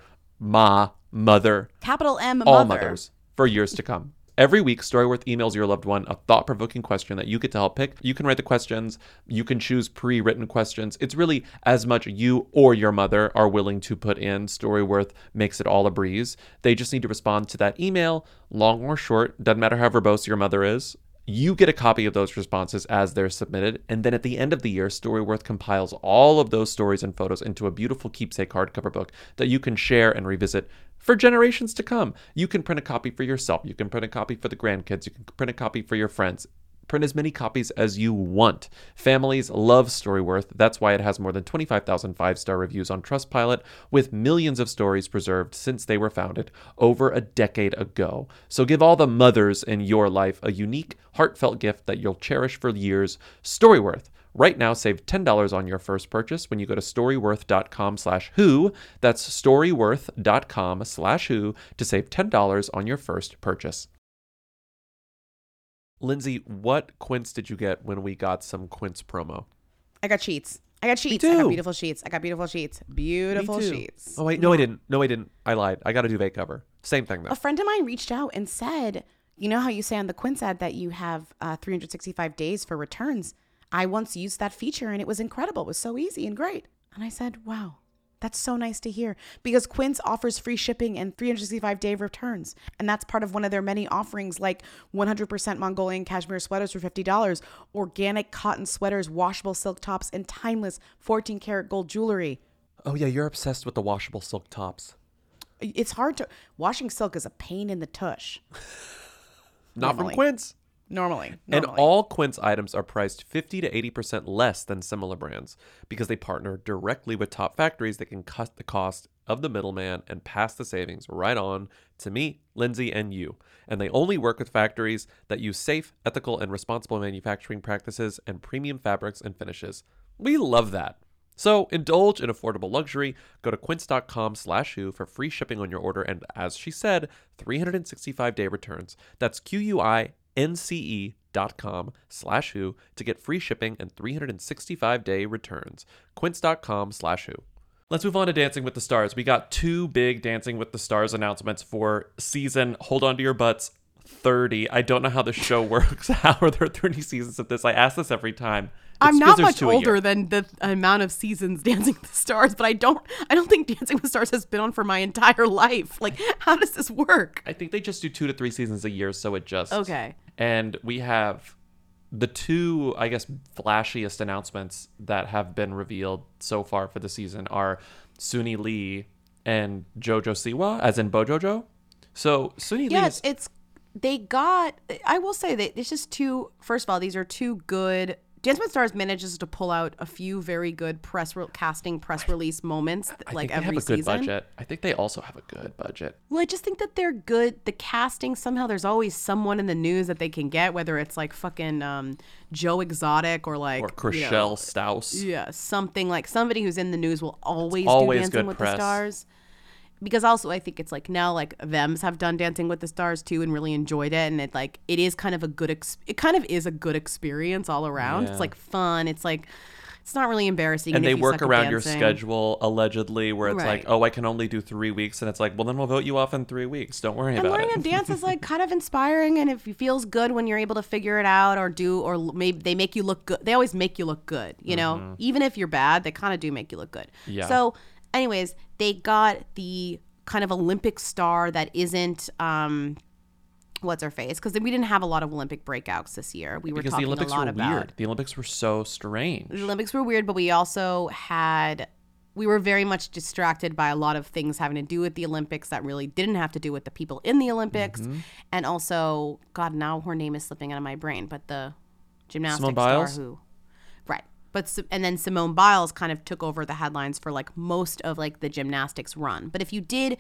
mother. Capital M, all mother. mothers for years to come. Every week, Storyworth emails your loved one a thought-provoking question that you get to help pick. You can write the questions. You can choose pre-written questions. It's really as much you or your mother are willing to put in. Storyworth makes it all a breeze. They just need to respond to that email, long or short. Doesn't matter how verbose your mother is. You get a copy of those responses as they're submitted, and then at the end of the year, Storyworth compiles all of those stories and photos into a beautiful keepsake hardcover book that you can share and revisit for generations to come. You can print a copy for yourself. You can print a copy for the grandkids. You can print a copy for your friends. Print as many copies as you want. Families love Storyworth. That's why it has more than 25,000 5-star reviews on Trustpilot, with millions of stories preserved since they were founded over a decade ago. So give all the mothers in your life a unique, heartfelt gift that you'll cherish for years. Storyworth. Right now, save $10 on your first purchase when you go to storyworth.com/who. That's storyworth.com/who to save $10 on your first purchase. Lindsay, what Quince did you get when we got some Quince promo? I got sheets. I got beautiful sheets. Beautiful sheets. Oh, wait. No, I didn't. I lied. I got a duvet cover. Same thing, though. A friend of mine reached out and said, you know how you say on the Quince ad that you have 365 days for returns? I once used that feature and it was incredible. It was so easy and great. And I said, wow. That's so nice to hear, because Quince offers free shipping and 365-day returns. And that's part of one of their many offerings, like 100% Mongolian cashmere sweaters for $50, organic cotton sweaters, washable silk tops, and timeless 14-karat gold jewelry. Oh, yeah, you're obsessed with the washable silk tops. It's hard to... Washing silk is a pain in the tush. Not from Quince. Normally. And all Quince items are priced 50 to 80% less than similar brands because they partner directly with top factories that can cut the cost of the middleman and pass the savings right on to me, Lindsay, and you. And they only work with factories that use safe, ethical, and responsible manufacturing practices and premium fabrics and finishes. We love that. So indulge in affordable luxury. Go to quince.com/who for free shipping on your order. And as she said, 365-day returns. That's QUINCE.com/who to get free shipping and 365-day returns. Quince.com/who. let's move on to Dancing with the Stars. We got 2 big Dancing with the Stars announcements for season, hold on to your butts, 30. I don't know how the show works. How are there 30 seasons of this? I ask this every time. I'm not much older than the amount of seasons Dancing with the Stars, but I don't think Dancing with the Stars has been on for my entire life. Like, how does this work? I think they just do 2 to 3 seasons a year, so it just... Okay. And we have the 2, I guess, flashiest announcements that have been revealed so far for the season are Suni Lee and Jojo Siwa, as in Bojojo. So Suni Lee I will say that it's just 2, first of all, these are 2 good... Dancing with the Stars manages to pull out a few very good press release moments like every season. Good budget. I think they also have a good budget. Well, I just think that they're good. The casting, somehow there's always someone in the news that they can get, whether it's like fucking Joe Exotic or like... Or Chriselle Staus. Yeah, something like somebody who's in the news will always do Dancing with the Stars. Because also I think it's like now like Thems have done Dancing with the Stars too and really enjoyed it, and it is kind of a good experience all around. Yeah. It's like fun. It's like it's not really embarrassing. And they work around your schedule allegedly, where it's like, oh, I can only do 3 weeks, and it's like, well, then we'll vote you off in 3 weeks. Don't worry about it. And learning to dance is like kind of inspiring, and if it feels good when you're able to figure it out or maybe they make you look good. They always make you look good, you know, even if you're bad, they kind of do make you look good. Yeah. So. Anyways, they got the kind of Olympic star that isn't what's her face, because we didn't have a lot of Olympic breakouts this year. We were talking a lot about weird. The Olympics were so strange. The Olympics were weird, but we also we were very much distracted by a lot of things having to do with the Olympics that really didn't have to do with the people in the Olympics, and also, God, now her name is slipping out of my brain, but the gymnastics star who, right. And then Simone Biles kind of took over the headlines for like most of like the gymnastics run. But if you did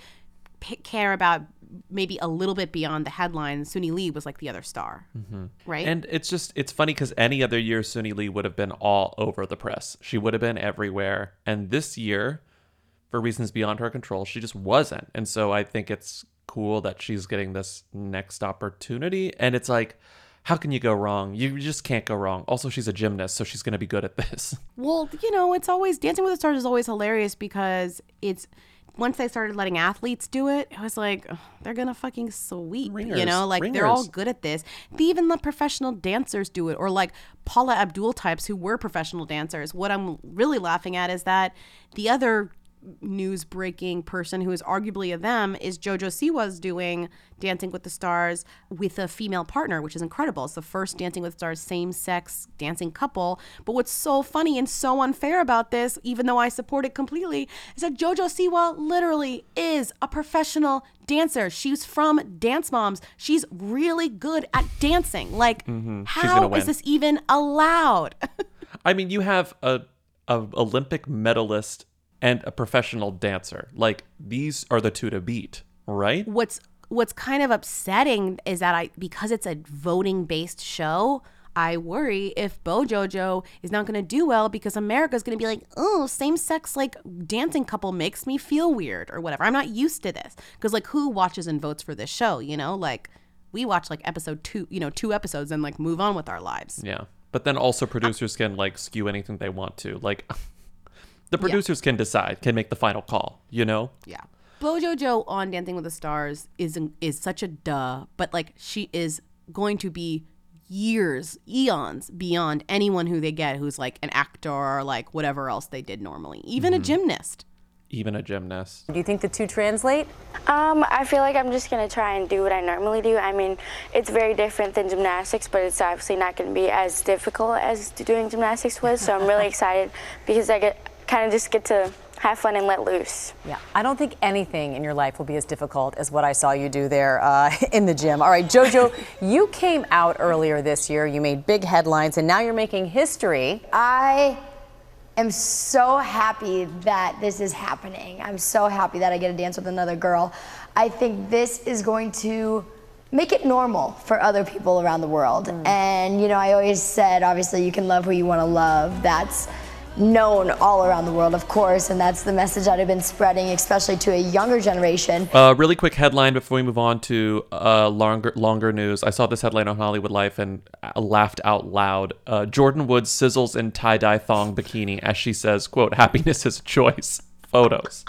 care about maybe a little bit beyond the headlines, Suni Lee was like the other star, right? And it's funny because any other year Suni Lee would have been all over the press. She would have been everywhere. And this year, for reasons beyond her control, she just wasn't. And so I think it's cool that she's getting this next opportunity. And it's like, how can you go wrong? You just can't go wrong. Also, she's a gymnast, so she's going to be good at this. Well, you know, it's always Dancing with the Stars is always hilarious because it's once they started letting athletes do it, it was like, oh, they're going to fucking sweep, you know, like they're all good at this. They even let professional dancers do it, or like Paula Abdul types who were professional dancers. What I'm really laughing at is that the other news breaking person who is arguably a them is Jojo Siwa's doing Dancing with the Stars with a female partner, which is incredible. It's the first Dancing with the Stars same-sex dancing couple. But what's so funny and so unfair about this, even though I support it completely, is that Jojo Siwa literally is a professional dancer. She's from Dance Moms. She's really good at dancing. Like, how is this even allowed? I mean, you have a Olympic medalist and a professional dancer. Like, these are the 2 to beat, right? What's kind of upsetting is that because it's a voting based show, I worry if Bojojo is not going to do well because America's going to be like, oh, same sex like dancing couple makes me feel weird or whatever. I'm not used to this because like who watches and votes for this show? You know, like we watch like episode 2, 2 episodes and like move on with our lives. Yeah, but then also producers can like skew anything they want to. Like. The producers can decide, can make the final call, you know? Yeah. Bojojo on Dancing with the Stars is such a duh, but like she is going to be eons beyond anyone who they get who's like an actor or like whatever else they did normally. Even a gymnast. Even a gymnast. Do you think the 2 translate? I feel like I'm just going to try and do what I normally do. I mean, it's very different than gymnastics, but it's obviously not going to be as difficult as doing gymnastics was. So I'm really excited because I kind of just get to have fun and let loose. Yeah, I don't think anything in your life will be as difficult as what I saw you do there in the gym. All right, Jojo, you came out earlier this year. You made big headlines, and now you're making history. I am so happy that this is happening. I'm so happy that I get to dance with another girl. I think this is going to make it normal for other people around the world. And, you know, I always said, obviously, you can love who you want to love. That's known all around the world, of course, and that's the message that I've been spreading, especially to a younger generation. Really quick headline before we move on to longer news. I saw this headline on Hollywood Life and laughed out loud. Jordan Woods sizzles in tie-dye thong bikini as she says, quote, happiness is a choice. photos.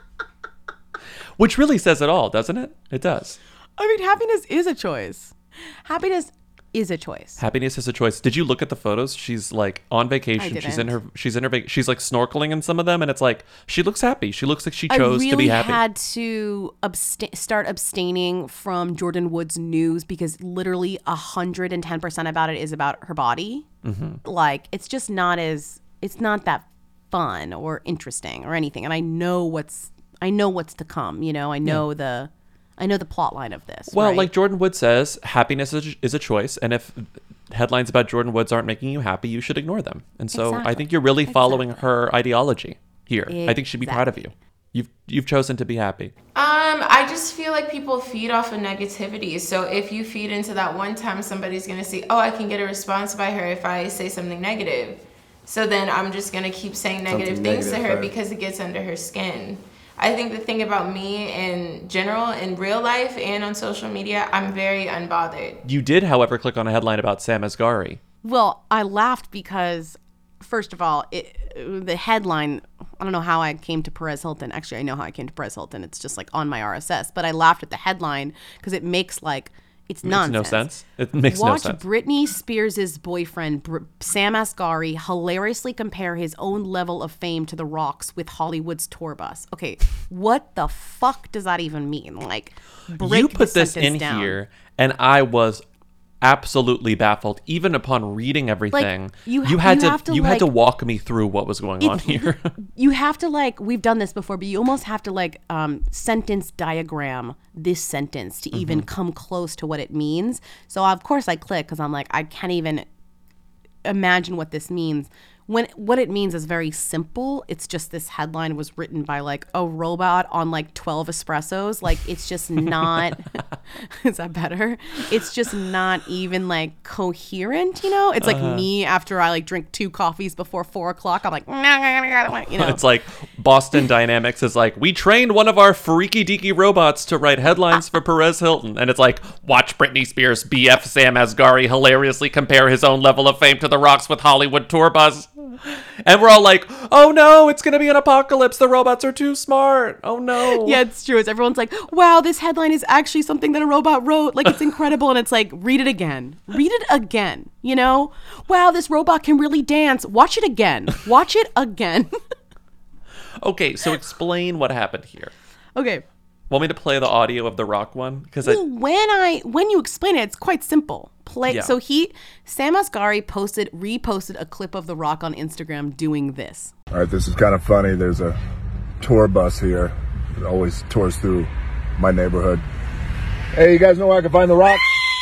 Which really says it all, doesn't it? It does. I mean, happiness is a choice. Happiness is a choice. Happiness is a choice. Did you look at the photos? She's like on vacation. She's in her she's like snorkeling in some of them, and it's like she looks happy. She looks like she chose to be happy. I really had to start abstaining from Jordan Wood's news because literally 110% about it is about her body. Mm-hmm. Like it's just not that fun or interesting or anything. And I know what's to come. You know, I know the plot line of this. Well, right? like Jordan Wood says, happiness is a choice. And if headlines about Jordan Woods aren't making you happy, you should ignore them. And so I think you're really following her ideology here. I think she'd be proud of you. You've chosen to be happy. I just feel like people feed off of negativity. So if you feed into that one time, somebody's going to say, oh, I can get a response by her if I say something negative. So then I'm just going to keep saying negative things to her because it gets under her skin. I think the thing about me in general, in real life and on social media, I'm very unbothered. You did, however, click on a headline about Sam Asghari. Well, I laughed because, first of all, the headline, I don't know how I came to Perez Hilton. Actually, I know how I came to Perez Hilton. It's just like on my RSS. But I laughed at the headline because it makes like, it's nonsense. No sense. It makes no sense. Watch Britney Spears' boyfriend, Sam Asghari, hilariously compare his own level of fame to The Rock's with Hollywood's tour bus. Okay, what the fuck does that even mean? Like, break you put the this in down. here, and I was absolutely baffled. Even upon reading everything, like, you had to walk me through what was going on here. You have to like, we've done this before, but you almost have to like sentence diagram this sentence to even come close to what it means. So of course I click because I'm like, I can't even imagine what this means. What it means is very simple. It's just this headline was written by like a robot on like 12 espressos. Like it's just not, is that better? It's just not even like coherent, you know? It's like me after I like drink 2 coffees before 4 o'clock. I'm like, you know? It's like Boston Dynamics is like, we trained one of our freaky deaky robots to write headlines for Perez Hilton. And it's like, watch Britney Spears BF Sam Asghari hilariously compare his own level of fame to The Rock's with Hollywood tour bus. And we're all like, oh no, it's gonna be an apocalypse. The robots are too smart. Oh no. Yeah, it's true. Everyone's like, wow, this headline is actually something that a robot wrote. Like, it's incredible. And it's like, read it again. Read it again. You know? Wow, this robot can really dance. Watch it again. Watch it again. Okay, so explain what happened here. Okay. Want me to play the audio of the Rock one? Because when you explain it, it's quite simple. Yeah. So Sam Asghari reposted a clip of The Rock on Instagram doing this. All right, this is kind of funny. There's a tour bus here. It always tours through my neighborhood. Hey, you guys know where I can find The Rock?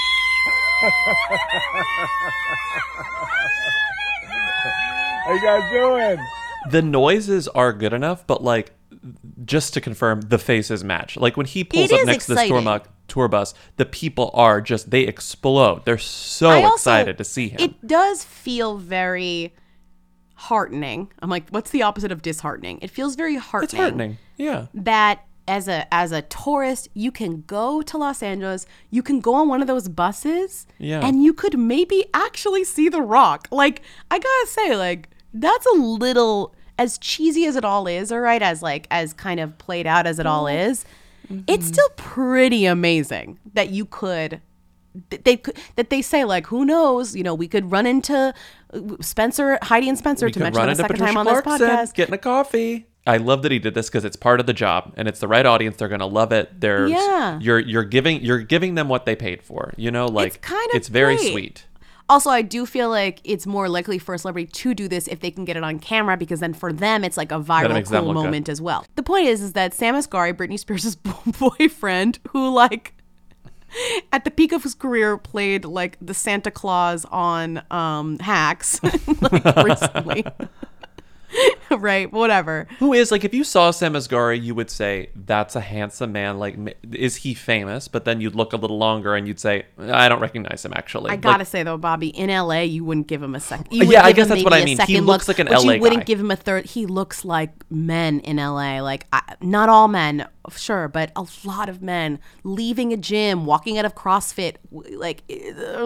How you guys doing? The noises are good enough, but like, just to confirm, the faces match. Like when he pulls up next to the tour bus, the people are just, they explode. They're so excited to see him. It does feel very heartening. I'm like, what's the opposite of disheartening? It feels very heartening. It's heartening, yeah. That as a tourist, you can go to Los Angeles, you can go on one of those buses, and you could maybe actually see The Rock. Like, I gotta say, like, that's a little, as cheesy as it all is, all right, as kind of played out as it all is, it's still pretty amazing that you could, that they say, like, who knows, you know, we could run into Heidi and Spencer, to mention the second time on this podcast. Getting a coffee. I love that he did this because it's part of the job and it's the right audience. They're gonna love it. You're giving them what they paid for. You know, like it's very sweet. Also, I do feel like it's more likely for a celebrity to do this if they can get it on camera, because then for them, it's like a viral cool moment as well. The point is that Sam Asghari, Britney Spears' boyfriend, who like at the peak of his career played like the Santa Claus on Hacks like recently. Right, whatever. Who is, like, if you saw Sam Asghari, you would say, that's a handsome man. Like, is he famous? But then you'd look a little longer and you'd say, I don't recognize him, actually. I gotta say, though, Bobby, in LA, you wouldn't give him a second. Yeah, I guess that's what I mean. He looks like an LA guy. You wouldn't give him a third. He looks like men in LA. Like, not all men, sure, but a lot of men leaving a gym, walking out of CrossFit. Like,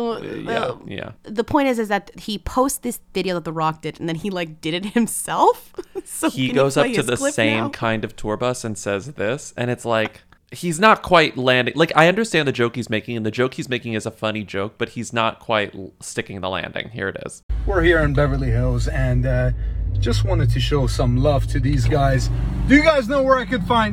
yeah. The point is that he posts this video that The Rock did, and then he, like, did it himself. So he can goes you up play to his the clip same now? kind of tour bus and says this, and it's like he's not quite landing. Like, I understand the joke he's making, and the joke he's making is a funny joke, but he's not quite sticking the landing. Here it is. We're here in Beverly Hills, and just wanted to show some love to these guys. Do you guys know where I could find?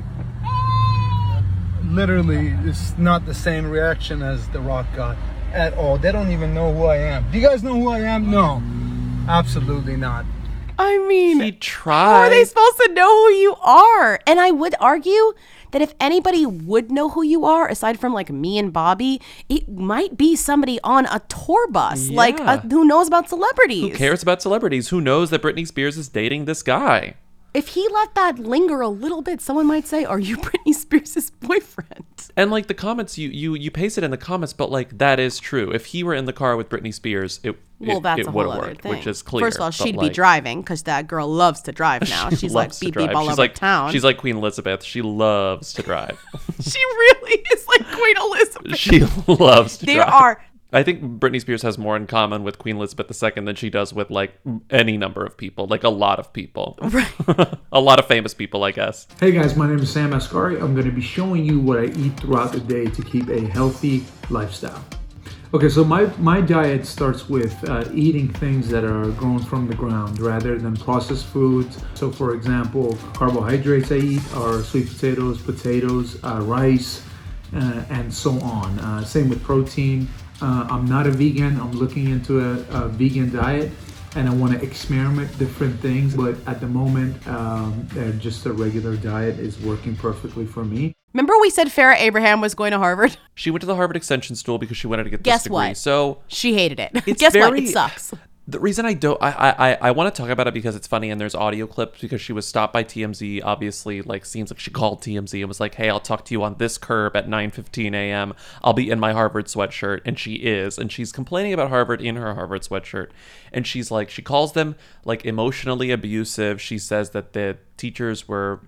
Literally, it's not the same reaction as The Rock got at all. They don't even know who I am. Do you guys know who I am? No, absolutely not. I mean, he how tried. are they supposed to know who you are? And I would argue that if anybody would know who you are, aside from like me and Bobby, it might be somebody on a tour bus, like who knows about celebrities. Who cares about celebrities? Who knows that Britney Spears is dating this guy? If he let that linger a little bit, someone might say, "Are you Britney Spears' boyfriend?" And like the comments, you paste it in the comments, but like that is true. If he were in the car with Britney Spears, it That's a would whole have other worked, thing. which is clear. First of all, but, she'd like, be driving because that girl loves to drive now. she She's like loves to beep drive. beep all She's over like, town. She's like Queen Elizabeth. She loves to drive. She really is like Queen Elizabeth. She loves to There drive. are. I think Britney Spears has more in common with Queen Elizabeth II than she does with like any number of people, like a lot of people. Right. A lot of famous people, I guess. Hey guys, my name is Sam Asghari. I'm going to be showing you what I eat throughout the day to keep a healthy lifestyle. Okay, so my diet starts with eating things that are grown from the ground rather than processed foods. So for example, carbohydrates I eat are sweet potatoes, rice, and so on. Same with protein. I'm not a vegan. I'm looking into a vegan diet, and I want to experiment different things. But at the moment, just a regular diet is working perfectly for me. Remember we said Farrah Abraham was going to Harvard? She went to the Harvard Extension School because she wanted to get Guess this degree. what? So she hated it. It's Guess what? very- It sucks. The reason I want to talk about it because it's funny and there's audio clips because she was stopped by TMZ. Obviously, like seems like she called TMZ and was like, "Hey, I'll talk to you on this curb at 9:15 a.m. I'll be in my Harvard sweatshirt," and she is, and she's complaining about Harvard in her Harvard sweatshirt, and she's like, she calls them like emotionally abusive. She says that the teachers were,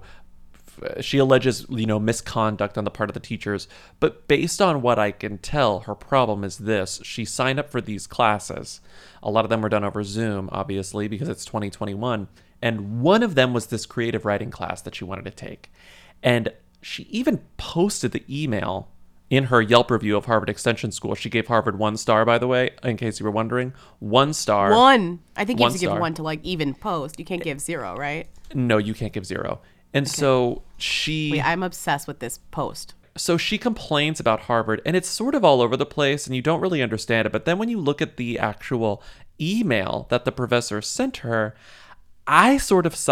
she alleges, misconduct on the part of the teachers. But based on what I can tell, her problem is this. She signed up for these classes. A lot of them were done over Zoom, obviously, because it's 2021. And one of them was this creative writing class that she wanted to take. And she even posted the email in her Yelp review of Harvard Extension School. She gave Harvard 1 star, by the way, in case you were wondering. 1 star. One. I think you have to star. give one to like even post. You can't give 0, right? No, you can't give 0. And so Wait, I'm obsessed with this post. So she complains about Harvard, and it's sort of all over the place, and you don't really understand it. But then when you look at the actual email that the professor sent her, I sort of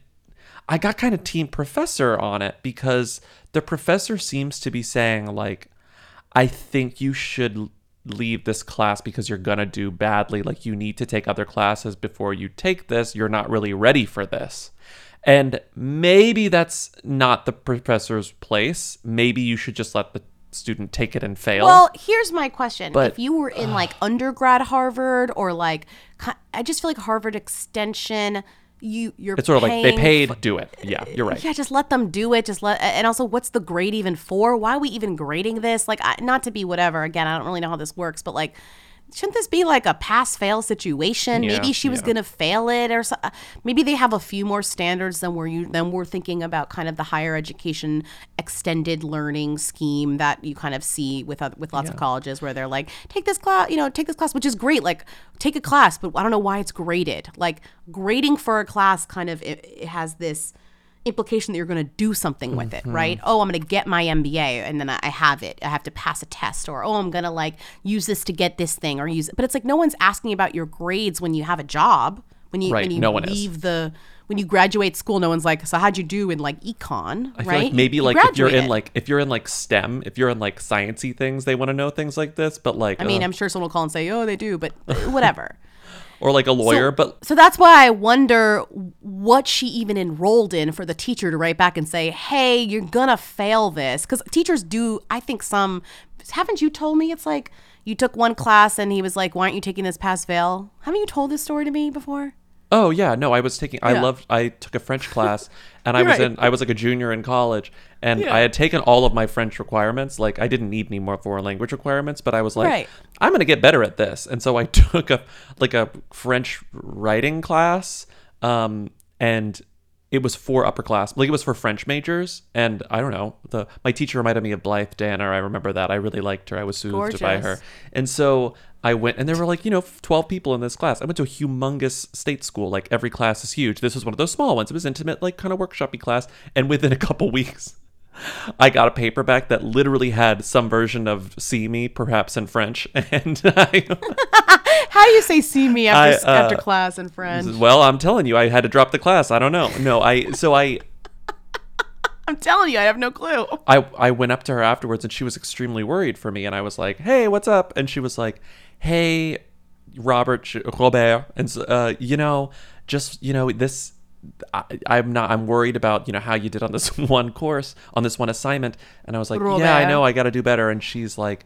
I got kind of team professor on it, because the professor seems to be saying, like, I think you should leave this class because you're gonna do badly. Like, you need to take other classes before you take this. You're not really ready for this. And maybe that's not the professor's place. Maybe you should just let the student take it and fail. Well, here's my question. But- if you were in like undergrad Harvard or like, I just feel like Harvard Extension, you're it's sort of like they paying paid, do it. Yeah, you're right. Yeah, just let them do it. And also, what's the grade even for? Why are we even grading this? Like, not to be whatever. Again, I don't really know how this works, but like, shouldn't this be like a pass-fail situation? Yeah, Maybe she was gonna fail it, or maybe they have a few more standards than we're thinking about kind of the higher education extended learning scheme that you kind of see with lots of colleges, where they're like, take this class, which is great. Like, take a class, but I don't know why it's graded. Like, grading for a class kind of it has this implication that you're going to do something with it, right? Oh, I'm going to get my MBA and then I have it. I have to pass a test, or I'm going to like use this to get this thing, or use it. But it's like no one's asking about your grades when you have a job. When you no one is. leave when you graduate school, no one's like, so how'd you do in like econ, I feel right? like maybe You like if you're in graduated. like STEM, if you're in like sciencey things, they want to know things like this. But like, I mean, I'm sure someone will call and say, oh, they do, but whatever. or like a lawyer, So that's why I wonder what she even enrolled in for the teacher to write back and say, hey, you're gonna fail this. Because teachers do, I think haven't you told me it's like you took one class and he was like, why aren't you taking this pass fail? Haven't you told this story to me before? Oh yeah, no, I took a French class, and I was like a junior in college, and I had taken all of my French requirements. Like, I didn't need any more foreign language requirements, but I was like, I'm gonna get better at this, and so I took a French writing class, and and it was for upper class, like it was for French majors. And I don't know, my teacher reminded me of Blythe Danner. I remember that. I really liked her. I was soothed by her. And so I went, and there were like, 12 people in this class. I went to a humongous state school. Like every class is huge. This was one of those small ones. It was intimate, like kind of workshop-y class. And within a couple weeks, I got a paperback that literally had some version of "See Me," perhaps in French, and how do you say "see me" after class in French? Well, I'm telling you, I had to drop the class. I don't know. No, I'm telling you, I have no clue. I went up to her afterwards, and she was extremely worried for me, and I was like, "Hey, what's up?" And she was like, "Hey, Robert," and this. I'm worried about, how you did on this one course, on this one assignment. And I was like, yeah, I know, I got to do better. And she's like,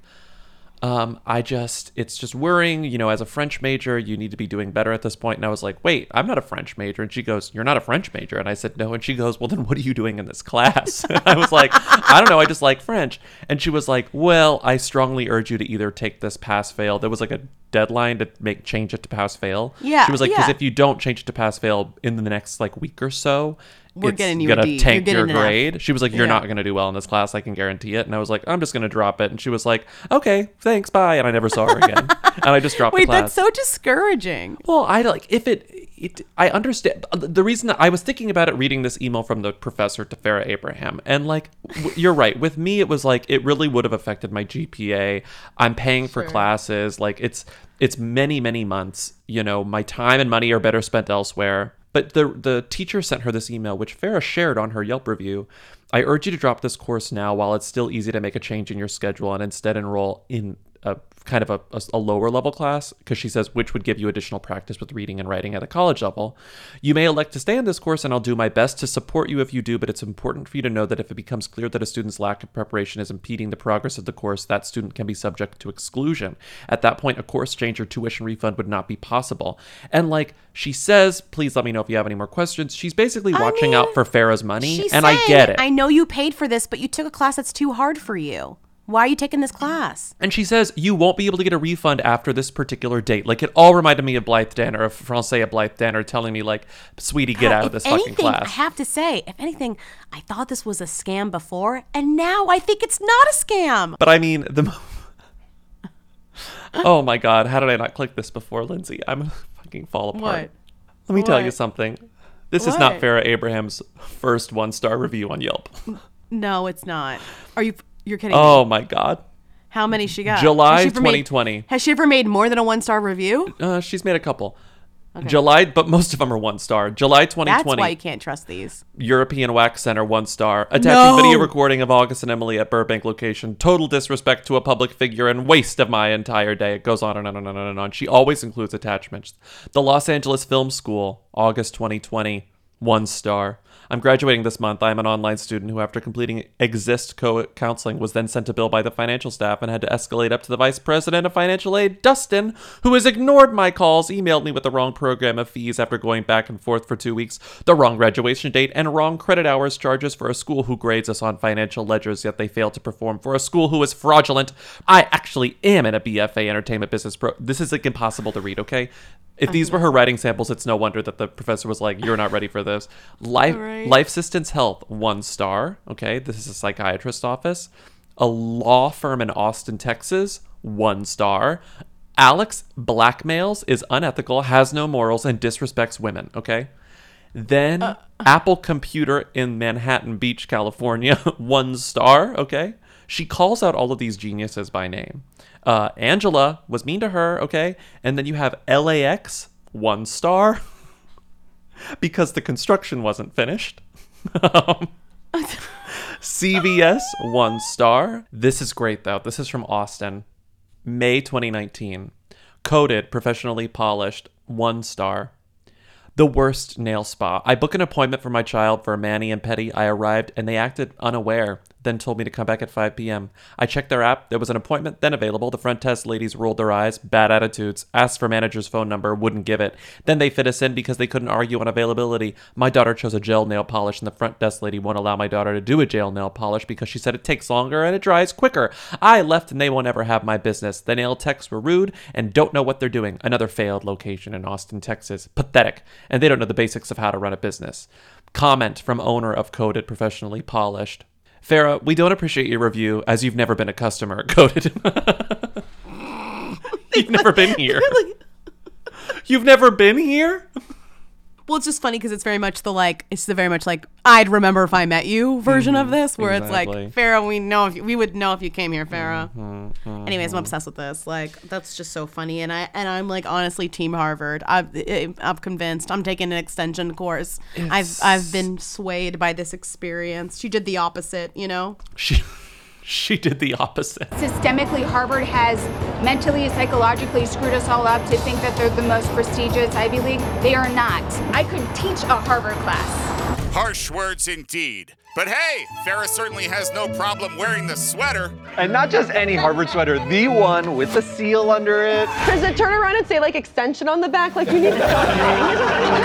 it's just worrying, as a French major, you need to be doing better at this point. And I was like, wait, I'm not a French major. And she goes, you're not a French major. And I said, no. And she goes, well, then what are you doing in this class? I was like, I don't know. I just like French. And she was like, well, I strongly urge you to either take this pass fail. There was like a deadline to change it to pass fail. Yeah. She was like, because if you don't change it to pass fail in the next like week or so, we're getting you gonna tank your grade. She was like, you're Yeah. not gonna do well in this class, I can guarantee it. And I was like, I'm just gonna drop it. And she was like, okay, thanks, bye. And I never saw her again. And I just dropped the Wait, class. that's so discouraging. Well, I like if I understand the reason that I was thinking about it reading this email from the professor to Farrah Abraham, and like you're right, with me it was like it really would have affected my GPA. I'm paying for classes, like it's many months, my time and money are better spent elsewhere. But the teacher sent her this email, which Farrah shared on her Yelp review. I urge you to drop this course now while it's still easy to make a change in your schedule and instead enroll in a kind of a lower level class, because she says which would give you additional practice with reading and writing at a college level. You may elect to stay in this course, and I'll do my best to support you if you do, but it's important for you to know that if it becomes clear that a student's lack of preparation is impeding the progress of the course, that student can be subject to exclusion. At that point, a course change or tuition refund would not be possible. And like she says, please let me know if you have any more questions. She's basically watching out for Farrah's money, and I get it. I know you paid for this, but you took a class that's too hard for you. Why are you taking this class? And she says, you won't be able to get a refund after this particular date. Like, it all reminded me of Blythe Danner, of Francais at Blythe Danner, telling me, like, sweetie, get out of this fucking class. I have to say, if anything, I thought this was a scam before, and now I think it's not a scam. But I mean, oh my God, how did I not click this before, Lindsay? I'm gonna fucking fall apart. What? Let me tell you something. This is not Farrah Abraham's first 1-star review on Yelp. No, it's not. You're kidding Oh me. my God. How many she got? July 2020. Has she ever made more than a 1-star review? She's made a couple. Okay. July, but most of them are 1-star. July 2020. That's why you can't trust these. European Wax Center, 1-star. Attaching video recording of August and Emily at Burbank location. Total disrespect to a public figure and waste of my entire day. It goes on and on and on and on. She always includes attachments. The Los Angeles Film School, August 2020, 1-star. I'm graduating this month. I'm an online student who, after completing Exist counseling, was then sent a bill by the financial staff and had to escalate up to the vice president of financial aid, Dustin, who has ignored my calls, emailed me with the wrong program of fees after going back and forth for 2 weeks, the wrong graduation date, and wrong credit hours charges for a school who grades us on financial ledgers, yet they fail to perform for a school who is fraudulent. I actually am in a BFA entertainment business This is like impossible to read, okay? If these were her writing samples, it's no wonder that the professor was like, you're not ready for this. Life Systems Health, 1-star. Okay, this is a psychiatrist's office. A law firm in Austin, Texas, 1-star. Alex blackmails, is unethical, has no morals, and disrespects women. Okay. Then Apple Computer in Manhattan Beach, California, 1-star. Okay. She calls out all of these geniuses by name. Angela was mean to her, okay? And then you have LAX, 1-star, because the construction wasn't finished. CVS, 1-star. This is great, though. This is from Austin, May 2019. Coated, professionally polished, 1-star. The worst nail spa. I booked an appointment for my child for a mani and pedi. I arrived and they acted unaware. then told me to come back at 5 p.m. I checked their app. There was an appointment then available. The front desk ladies rolled their eyes, bad attitudes, asked for manager's phone number, wouldn't give it. Then they fit us in because they couldn't argue on availability. My daughter chose a gel nail polish, and the front desk lady won't allow my daughter to do a gel nail polish because she said it takes longer and it dries quicker. I left and they won't ever have my business. The nail techs were rude and don't know what they're doing. Another failed location in Austin, Texas. Pathetic. And they don't know the basics of how to run a business. Comment from owner of Coded Professionally Polished. Farrah, we don't appreciate your review as you've never been a customer at Coded. You've never been here. You've never been here? Well, it's just funny because it's very much like I'd remember if I met you version of this, where exactly. It's like, Farrah, we would know if you came here, Farrah. Anyways, I'm obsessed with this. Like, that's just so funny, and I'm like honestly Team Harvard. I'm convinced. I'm taking an extension course. I've been swayed by this experience. She did the opposite, you know. She did the opposite. Systemically, Harvard has mentally, psychologically screwed us all up to think that they're the most prestigious Ivy League. They are not. I could teach a Harvard class. Harsh words indeed. But hey, Farrah certainly has no problem wearing the sweater. And not just any Harvard sweater, the one with the seal under it. Does it turn around and say like extension on the back? Like you need to stop saying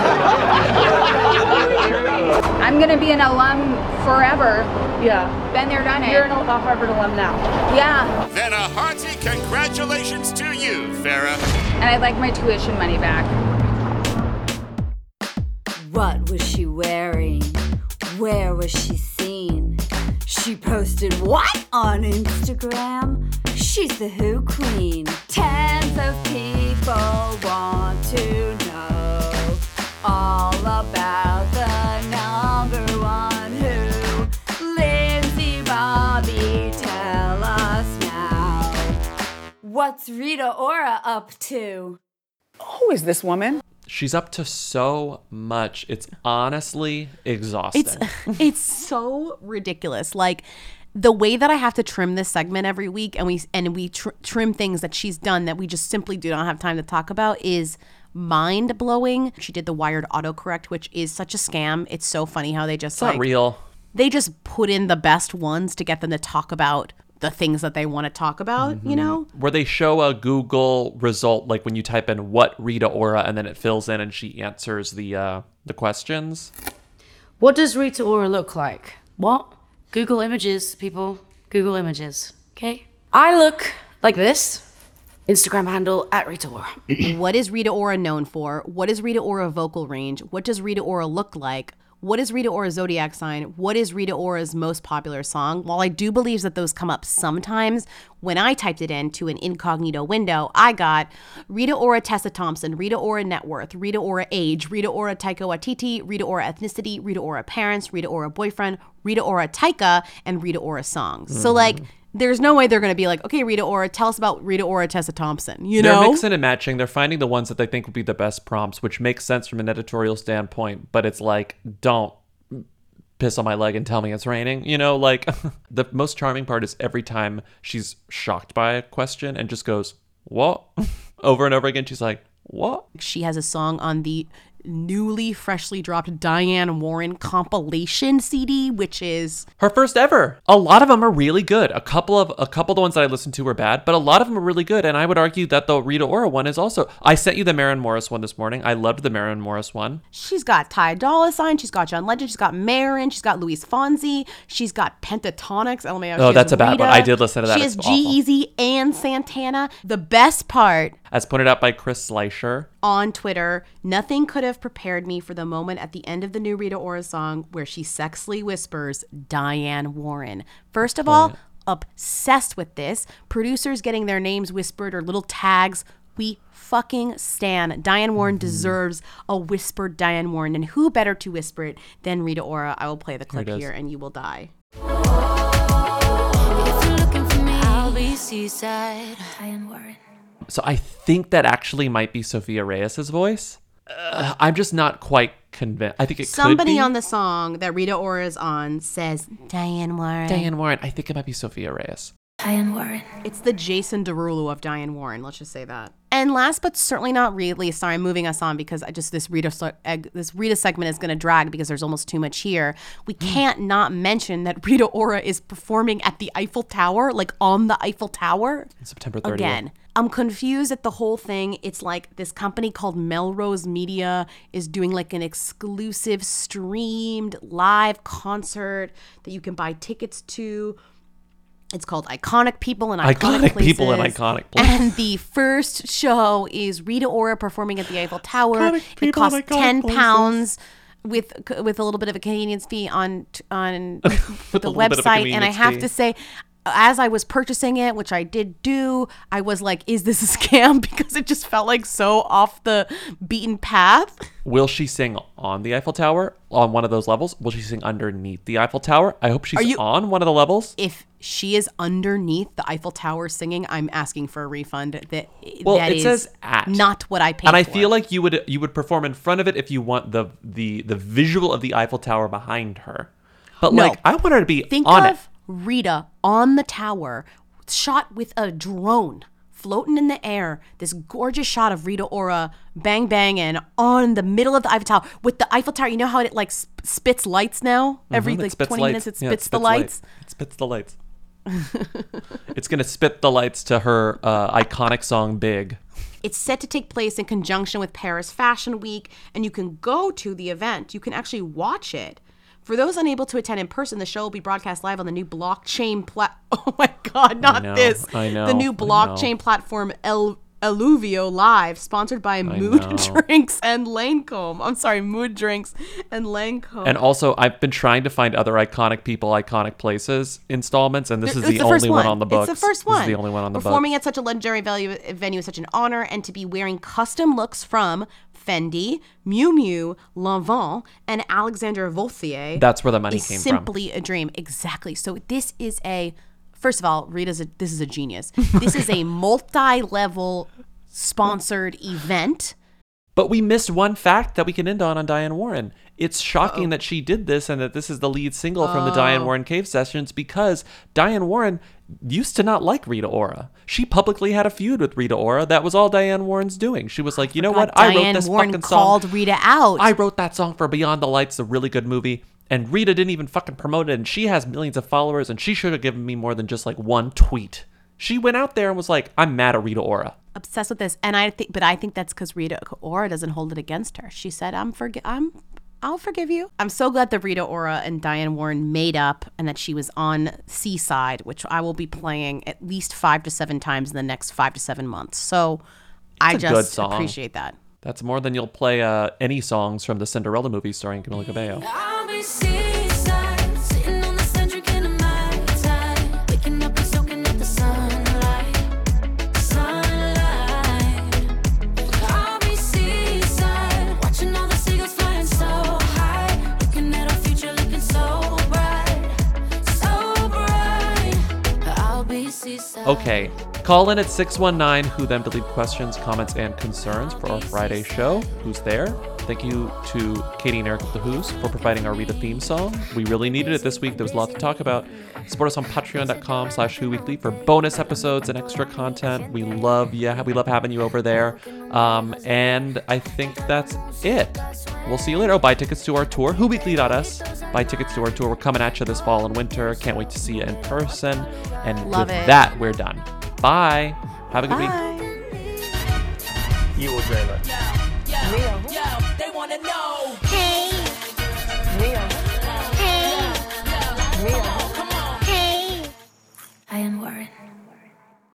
it. I'm gonna be an alum forever. Yeah. Been there, done it. You're a Harvard alum now. Yeah. Then a hearty congratulations to you, Farrah. And I'd like my tuition money back. What was she wearing? Where was she seen? She posted what on Instagram? She's the Who Queen. Tens of people want to know all about the number one Who. Lindsay, Bobby, tell us now. What's Rita Ora up to? Who is this woman? She's up to so much. It's honestly exhausting. It's so ridiculous. Like the way that I have to trim this segment every week, and we trim things that she's done that we just simply do not have time to talk about is mind blowing. She did the Wired autocorrect, which is such a scam. It's so funny how they just it's not real. They just put in the best ones to get them to talk about the things that they want to talk about, you know? Where they show a Google result, like when you type in what Rita Ora, and then it fills in and she answers the questions. What does Rita Ora look like? What? Google Images, people. Google Images. Okay? I look like this. Instagram handle @Rita Ora. What is Rita Ora known for? What is Rita Ora vocal range? What does Rita Ora look like? What is Rita Ora's zodiac sign? What is Rita Ora's most popular song? While I do believe that those come up sometimes, when I typed it into an incognito window, I got Rita Ora Tessa Thompson, Rita Ora net worth, Rita Ora age, Rita Ora Taika Waititi, Rita Ora ethnicity, Rita Ora parents, Rita Ora boyfriend, Rita Ora Taika, and Rita Ora songs. So like, there's no way they're going to be like, okay, Rita Ora, tell us about Rita Ora Tessa Thompson, you know? They're mixing and matching. They're finding the ones that they think would be the best prompts, which makes sense from an editorial standpoint, but it's like, don't piss on my leg and tell me it's raining, you know? Like, the most charming part is every time she's shocked by a question and just goes, what? Over and over again, she's like, what? She has a song on the newly freshly dropped Diane Warren compilation CD, which is her first ever. A lot of them are really good. A couple of the ones that I listened to were bad, but a lot of them are really good. And I would argue that the Rita Ora one is also. I sent you the Maren Morris one this morning. I loved the Maren Morris one. She's got Ty Dolla $ign, she's got John Legend, she's got Maren, she's got Luis Fonsi, she's got Pentatonix, LMAO. Oh, that's a bad one. I did listen to that. She has G-Eazy and Santana. The best part, as pointed out by Chris Slicer on Twitter, nothing could have prepared me for the moment at the end of the new Rita Ora song where she sexily whispers Diane Warren. First of all, obsessed with this. Producers getting their names whispered or little tags. We fucking stan. Diane Warren deserves a whispered Diane Warren, and who better to whisper it than Rita Ora? I will play the clip here and you will die. If you're looking for me, I'll be seaside. Diane Warren. So I think that actually might be Sophia Reyes' voice. I'm just not quite convinced. I think it Somebody could be. on the song that Rita Ora is on says Diane Warren. Diane Warren. I think it might be Sophia Reyes. Diane Warren. It's the Jason Derulo of Diane Warren. Let's just say that. And last but certainly not least, sorry, I'm moving us on because this Rita segment is going to drag because there's almost too much here. We can't not mention that Rita Ora is performing at the Eiffel Tower, like on the Eiffel Tower. September 30th. Again, I'm confused at the whole thing. It's like this company called Melrose Media is doing like an exclusive streamed live concert that you can buy tickets to. It's called Iconic People and Iconic Places. People and Iconic Places. And the first show is Rita Ora performing at the Eiffel Tower. It costs £10 with a little bit of a Canadian fee on the website. And I have to say, as I was purchasing it, which I did do, I was like, is this a scam? Because it just felt like so off the beaten path. Will she sing on the Eiffel Tower on one of those levels? Will she sing underneath the Eiffel Tower? I hope she's on one of the levels. If she is underneath the Eiffel Tower singing, I'm asking for a refund. That it says at, not what I paid and I for. feel like you would perform in front of it if you want the visual of the Eiffel Tower behind her. But No. like, I want her to be Think on of it. Rita on the tower, shot with a drone, floating in the air. This gorgeous shot of Rita Ora bang banging on the middle of the Eiffel Tower with the Eiffel Tower. You know how it like spits lights now? Every like 20 minutes it spits the lights. It spits the lights. It's gonna spit the lights to her iconic song "Big." It's set to take place in conjunction with Paris Fashion Week, and you can go to the event. You can actually watch it. For those unable to attend in person, the show will be broadcast live on the new blockchain Oh my God, not this. I know. The new blockchain platform Alluvio Live, sponsored by Mood Drinks and Lancome. I'm sorry, Mood Drinks and Lancome. And also, I've been trying to find other Iconic People, Iconic Places installments, and this is the only one on the books. It's the first one. This is the only one on the books. Performing at such a legendary venue is such an honor, and to be wearing custom looks from Fendi, Miu Miu, Lanvin, and Alexander Vauthier. That's where the money came from. Simply a dream. Exactly. So this is first of all, this is a genius. This is a multi-level sponsored event. But we missed one fact that we can end on Diane Warren. It's shocking that she did this and that this is the lead single from the Diane Warren Cave Sessions, because Diane Warren used to not like Rita Ora. She publicly had a feud with Rita Ora. That was all Diane Warren's doing. She was like, you know what? I wrote this Warren fucking song. called Rita out. I wrote that song for Beyond the Lights, a really good movie. And Rita didn't even fucking promote it. And she has millions of followers. And she should have given me more than just like one tweet. She went out there and was like, I'm mad at Rita Ora. Obsessed with this. And I think that's because Rita Ora doesn't hold it against her. She said, I'll forgive you. I'm so glad that Rita Ora and Diane Warren made up and that she was on Seaside, which I will be playing at least 5 to 7 times in the next 5 to 7 months. So I just appreciate that. That's more than you'll play any songs from the Cinderella movie starring Camila Cabello. I'll be seaside, sitting on the sand, drinking a Mai Tai, waking up and soaking up the sunlight. I'll be seaside, watching all the seagulls flying so high, looking at our future looking so bright, so bright. I'll be seaside. Okay, call in at 619 who them to leave questions, comments, and concerns for our Friday show. Who's there? Thank you to Katie and Eric of the Who's for providing our Rita theme song. We really needed it this week. There was a lot to talk about. Support us on patreon.com/whoweekly for bonus episodes and extra content. We love you. We love having you over there. And I think that's it. We'll see you later. Oh, buy tickets to our tour, whoweekly.us. Buy tickets to our tour. We're coming at you this fall and winter. Can't wait to see you in person. And Love with it. that, we're done. Bye. Have a good week. You will dream it. They wanna know. Hey. Mia. Hey. Mia. Come on. Hey. Diane Warren.